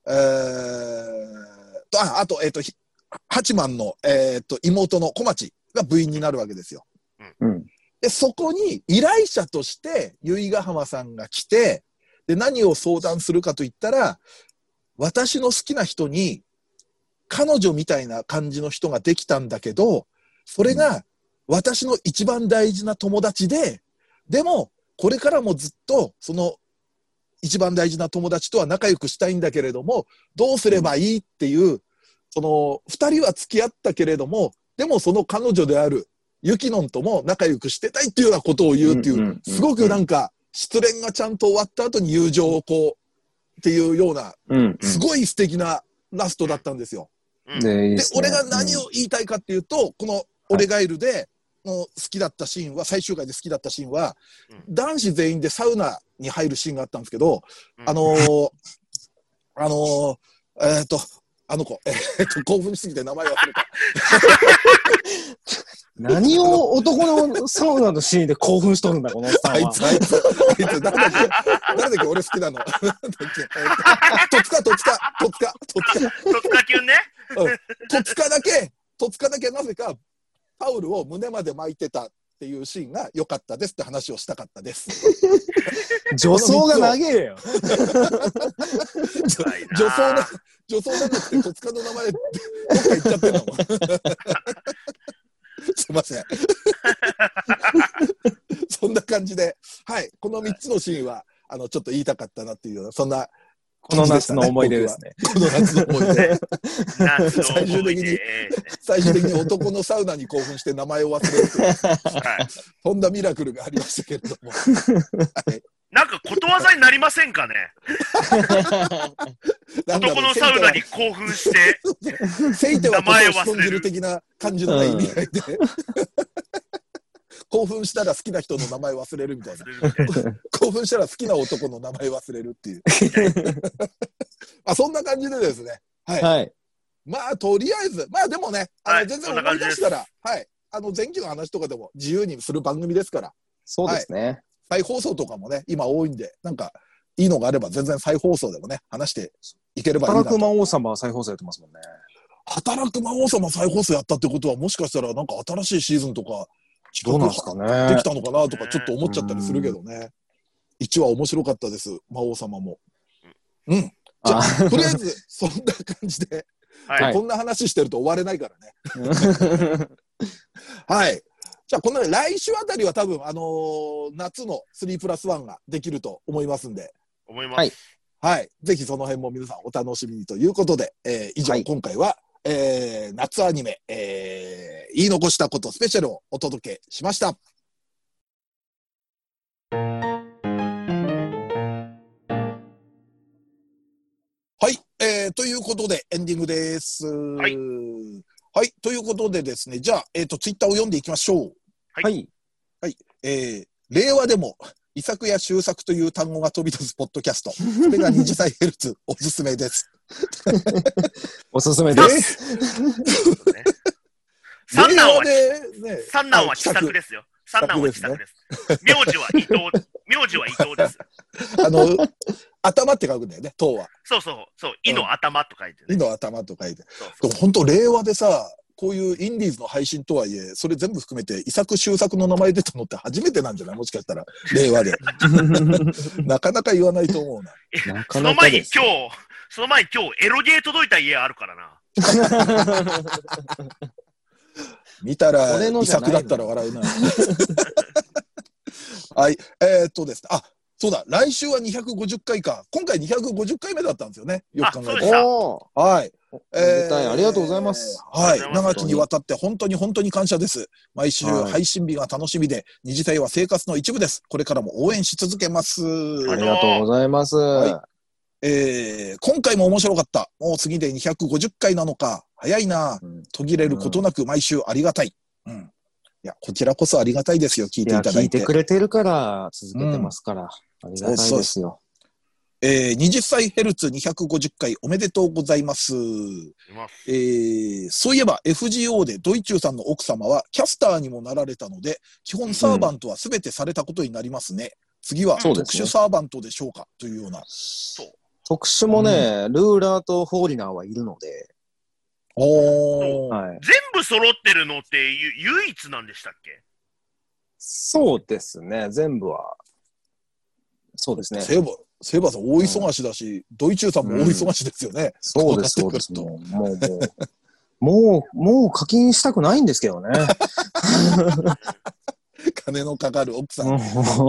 あと、八幡の、妹の小町が部員になるわけですよ。で、そこに依頼者として由比ヶ浜さんが来て、で、何を相談するかといったら、私の好きな人に彼女みたいな感じの人ができたんだけど、それが私の一番大事な友達で、でもこれからもずっとその一番大事な友達とは仲良くしたいんだけれども、どうすればいいっていう、その二人は付き合ったけれども、でもその彼女であるユキノンとも仲良くしてたいっていうようなことを言うっていう、すごくなんか失恋がちゃんと終わった後に友情をこうっていうような、すごい素敵なラストだったんですよ。で、俺が何を言いたいかっていうと、この俺ガイルで好きだったシーンは、最終回で好きだったシーンは、男子全員でサウナに入るシーンがあったんですけど、あの子、興奮しすぎて名前忘れた。 何を男のサウナのシーンで興奮しとるんだ、このおっさんは。 あいつ、誰だっけ、俺好きなの。戸塚キュンね。 戸塚だけなぜか、タオルを胸まで巻いてたっていうシーンが良かったですって話をしたかったです。 女装が長えよ。 女装なんだって戸塚の名前どっか言っちゃってんの。すいません。そんな感じで、はい、この3つのシーンはちょっと言いたかったなっていうような、そんな、 この夏の思い出ですね。 この夏の思い出。最終的に男のサウナに興奮して名前を忘れるという、そんなミラクルがありましたけれども。はい、 なんかことわざになりませんかね。男のサウナに興奮して、 せいてはことを信じる的な感じの意味合いで。興奮したら好きな人の名前忘れるみたいな。興奮したら好きな男の名前忘れるっていう。そんな感じでですね。はい。とりあえず、でもね、全然思い出したら、はい。前期の話とかでも自由にする番組ですから。 そうですね。 再放送とかもね、今多いんで、なんか、いいのがあれば全然再放送でもね、話していければいいなと。 働く魔王様は再放送やってますもんね。 働く魔王様再放送やったってことは、もしかしたらなんか新しいシーズンとか、 どうなんですかね。 できたのかなとかちょっと思っちゃったりするけどね。1話面白かったです、魔王様も。じゃあ、とりあえず、そんな感じで、こんな話してると終われないからね。はい。じゃあ、この来週あたりは多分、夏の3+1ができると思いますんで。 思います。 はい。ぜひその辺も皆さんお楽しみにということで、以上、今回は、夏アニメ、言い残したことスペシャルをお届けしました。はい、ということでエンディングです。はい。はい、ということでですね、じゃあ、ツイッターを読んでいきましょう。 はい。 はい。令和でも、遺作や終作という単語が飛び出すポッドキャスト。それが二次再ヘルツ、おすすめです。 おすすめです。 三男は奇策ですよ。三男は奇策です。名字は伊藤です。 頭って書くんだよね、塔は。 そう。伊の頭と書いてね。 伊の頭と書いて。でも本当令和でさ、こういうインディーズの配信とはいえ、それ全部含めて遺作終作の名前出たのって初めてなんじゃない？もしかしたら、令和で。なかなか言わないと思うな。 その前に今日、エロゲー届いた家あるからな。 見たら、遺作だったら笑うな。はい。ですね。そうだ。来週は250回か。今回250回目だったんですよね。よく考えて。 はい。 ありがとうございます。 はい。長きにわたって本当に感謝です。毎週配信日が楽しみで、二次祭は生活の一部です。これからも応援し続けます。 ありがとうございます。はい、 今回も面白かった。もう次で250回なのか。早いな。途切れることなく毎週ありがたい。うん。いや、こちらこそありがたいですよ。聞いていただいて。 聞いてくれてるから続けてますから。ありがたいですよ。 20歳ヘルツ250回おめでとうございます。そういえば FGO でドイチューさんの奥様はキャスターにもなられたので、基本サーバントは全てされたことになりますね。次は特殊サーバントでしょうかというような。 特殊もね、ルーラーとフォーリナーはいるので。 はい、全部揃ってるのって唯一なんでしたっけ？ そうですね、全部は。そうですね。 セーバーさん大忙しだし、ドイチューさんも大忙しですよね。 そうです、そうです。もう課金したくないんですけどね。 金のかかる奥さん。じ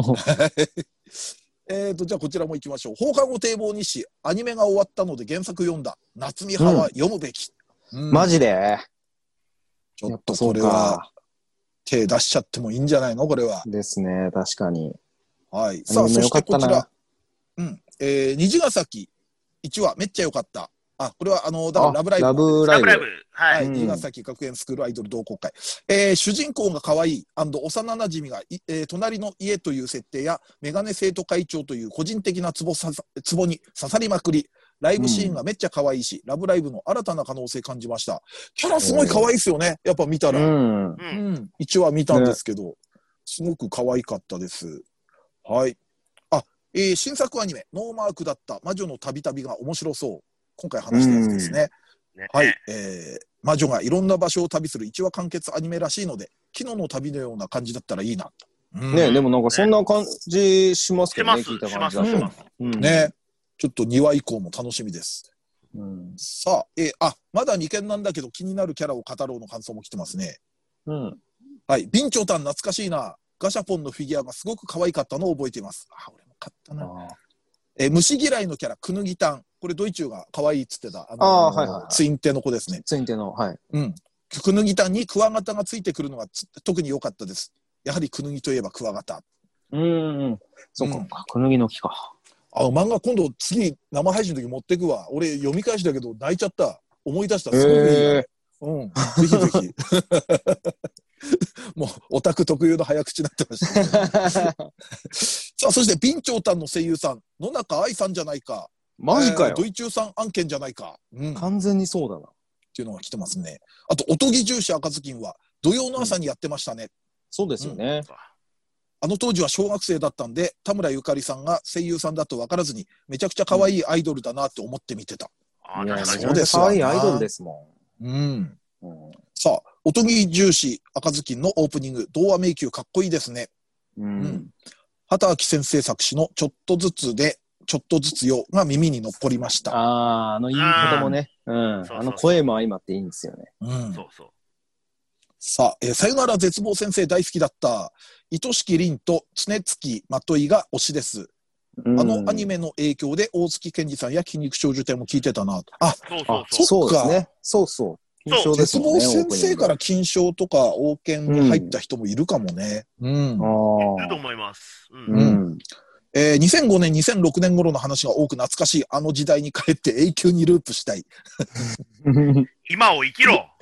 ゃあこちらも行きましょう。放課後堤防日誌、アニメが終わったので原作読んだ。夏美派は読むべき。 マジでちょっとこれは手出しちゃってもいいんじゃないのこれは。 ですね、確かに。 はい。さあ、そしてこちら。虹ヶ崎1話めっちゃ良かった。あ、これはだからラブライブ。 ラブライブ。 はい。虹ヶ崎学園スクールアイドル同好会。主人公が可愛い幼馴染が、隣の家という設定や、メガネ生徒会長という個人的なツボに刺さりまくり。ライブシーンがめっちゃ可愛いし、ラブライブの新たな可能性感じました。キャラすごい可愛いですよね。やっぱ見たら。1話見たんですけど、すごく可愛かったです。はい。新作アニメ、ノーマークだった魔女の旅々が面白そう。今回話したやつですね。はい。魔女がいろんな場所を旅する1話完結アニメらしいので、昨日の旅のような感じだったらいいなと。 ね、でもなんかそんな感じしますけどね、聞いた感じだと。 ね。ちょっと2話以降も楽しみです。さあ、まだ2件なんだけど気になるキャラを語ろうの感想も来てますね。はい。備長炭懐かしいな。ガシャポンのフィギュアがすごく可愛かったのを覚えています。俺も買ったな。虫嫌いのキャラ、くぬぎたん。これドイチューが可愛いっつってた。ツインテの子ですね。 ツインテの、はい。 くぬぎたんにクワガタがついてくるのが特に良かったです。やはりくぬぎといえばクワガタ。 そうか、くぬぎの木か。 漫画今度次生配信の時持ってくわ。俺読み返したけど泣いちゃった。思い出した。すごくいい。ぜひぜひ。もうオタク特有の早口になってました、さあ、そして備長炭の声優さん、野中愛さんじゃないか。 マジかよ。 ドイチューさん案件じゃないか。 完全にそうだな。 っていうのが来てますね。あと、おとぎ重視赤ずきんは土曜の朝にやってましたね。 そうですよね。 当時は小学生だったんで、田村ゆかりさんが声優さんだと分からずに、めちゃくちゃ可愛いアイドルだなって思って見てた。 そうですわ。可愛いアイドルですもん。さあ、おとぎ重視赤ずきんのオープニング、童話迷宮かっこいいですね。畑明先生作詞のちょっとずつよが耳に残りました。 言い方もね、声も相まっていいんですよね。 さあ、さよなら絶望先生大好きだった。愛しき凛と常月まといが推しです。アニメの影響で大月健二さんや筋肉少女展も聞いてたな。 そうですね。そう。 絶望先生から金賞とか王権に入った人もいるかもね。 いると思います。 2005年、2006年頃の話が多く懐かしいあの時代に帰って永久にループしたい。 今を生きろ。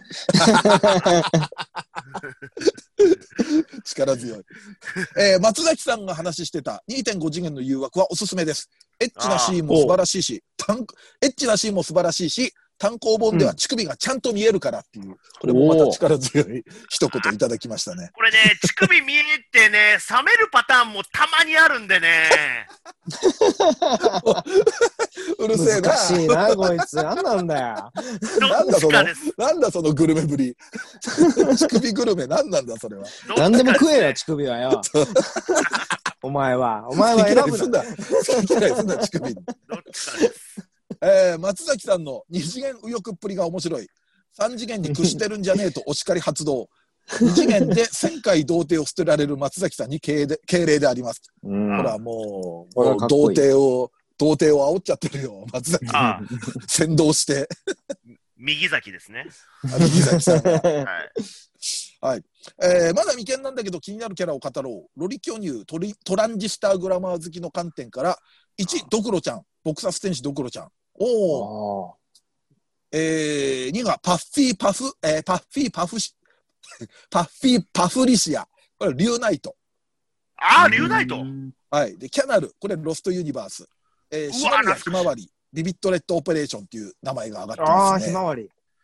力強い。松崎さんが話してた 2.5 次元の誘惑はおすすめです。エッチなシーンも素晴らしいし、単行本では乳首がちゃんと見えるからっていう、これもまた力強い一言いただきましたね。 これね、乳首見えてね、冷めるパターンもたまにあるんでね。 うるせえな。 難しいな、こいつ。何なんだよ。 なんだそのグルメぶり。乳首グルメなんなんだそれは。 何でも食えよ、乳首はよ。お前は選ぶな。 好き嫌いすんな、乳首。松崎さんの2次元右翼っぷりが面白い。3次元に屈してるんじゃねえとお叱り発動。2次元で1000回童貞を捨てられる松崎さんに敬礼であります。ほらもう童貞を煽っちゃってるよ、松崎さん。先導して。 右崎ですね。 右崎さんが。 はい。 はい。まだ未見なんだけど気になるキャラを語ろう。ロリ巨乳トランジスターグラマー好きの観点から、1、ドクロちゃん。ボクサス天使ドクロちゃん。おー。2がパッフィーパフリシア。これ、リュウナイト。 ああ、リュウナイト。 はい。で、キャナル。これ、ロストユニバース。島宮ひまわり。ビビットレッドオペレーションっていう名前が上がってますね。 ひまわり。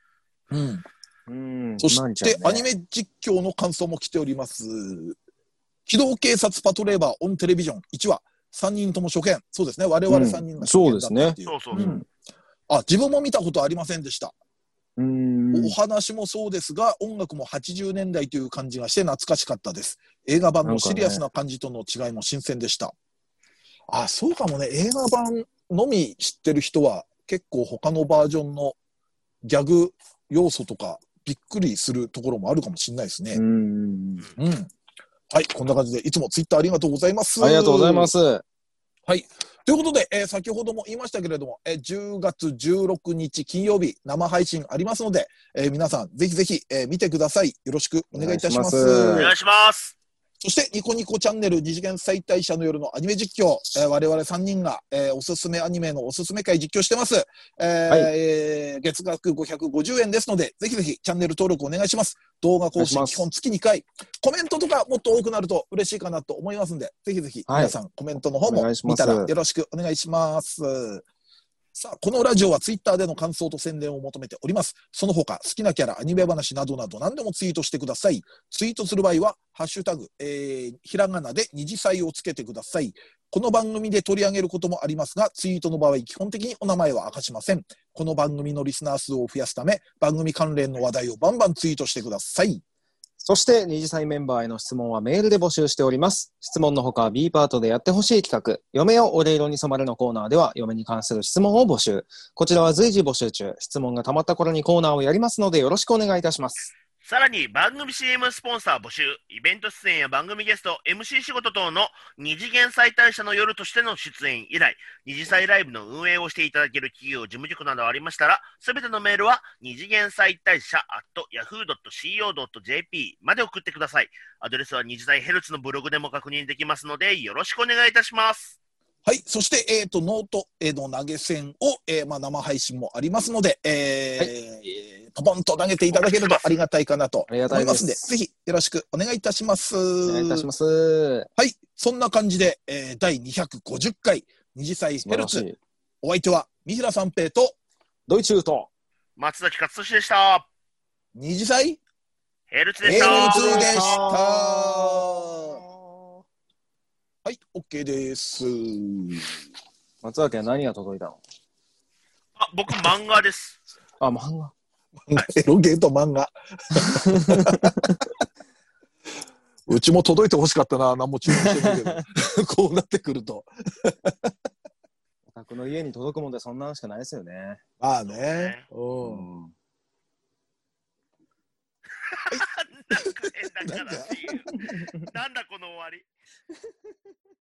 そして、アニメ実況の感想も来ております。機動警察パトレーバーオンテレビジョン1話。3人とも初見。そうですね。我々3人が初見だったっていう。自分も見たことありませんでした。お話もそうですが、音楽も80年代という感じがして懐かしかったです。映画版のシリアスな感じとの違いも新鮮でした。そうかもね。映画版のみ知ってる人は結構他のバージョンのギャグ要素とかびっくりするところもあるかもしれないですね。はい、こんな感じでいつもツイッターありがとうございます。 ありがとうございます。 はい。ということで、先ほども言いましたけれども、10月16日金曜日生配信ありますので、皆さんぜひぜひ、見てください。よろしくお願いいたします。 お願いします。 そしてニコニコチャンネル二次元再退社の夜のアニメ実況、我々3人が、おすすめアニメのおすすめ会実況してます。月額550円ですので、ぜひぜひチャンネル登録お願いします。動画更新基本月2回。コメントとかもっと多くなると嬉しいかなと思いますんで、ぜひぜひ皆さんコメントの方も見たらよろしくお願いします。さあ、このラジオはツイッターでの感想と宣伝を求めております。その他、好きなキャラ、アニメ話などなど何でもツイートしてください。ツイートする場合は、ハッシュタグ、ひらがなで二次祭をつけてください。この番組で取り上げることもありますが、ツイートの場合、基本的にお名前は明かしません。この番組のリスナー数を増やすため、番組関連の話題をバンバンツイートしてください。 そして、二次祭メンバーへの質問はメールで募集しております。質問のほか、B パートでやってほしい企画、嫁よ俺色に染まるのコーナーでは、嫁に関する質問を募集。こちらは随時募集中。質問が溜まった頃にコーナーをやりますので、よろしくお願いいたします。 さらに番組 CM スポンサー募集、イベント出演や番組ゲスト、MC 仕事等の二次元再退社の夜としての出演以来、二次祭ライブの運営をしていただける企業、事務局などありましたら、すべてのメールは二次元再退社 @yahoo.co.jp まで送ってください。アドレスは二次祭ヘルツのブログでも確認できますので、よろしくお願いいたします。 はい。そして、ノートへの投げ銭を、生配信もありますので、ポポンと投げていただけるとありがたいかなと思いますので、ぜひよろしくお願いいたします。 お願いいたします。 はい。そんな感じで、第250回二次祭ヘルツ。お相手は、三平三平と、 ドイチューと、 松崎勝利でした。 二次祭ヘルツでした。 ヘルツでした。はい、OK です。 松崎は何が届いたの？ 僕、漫画です。 漫画。 エロゲーと漫画。うちも届いてほしかったな。何も注文してないけど。こうなってくると。 お宅の家に届くもんでそんなのしかないですよね。 まあね。 なんか変だからっていう。なんだこの終わり。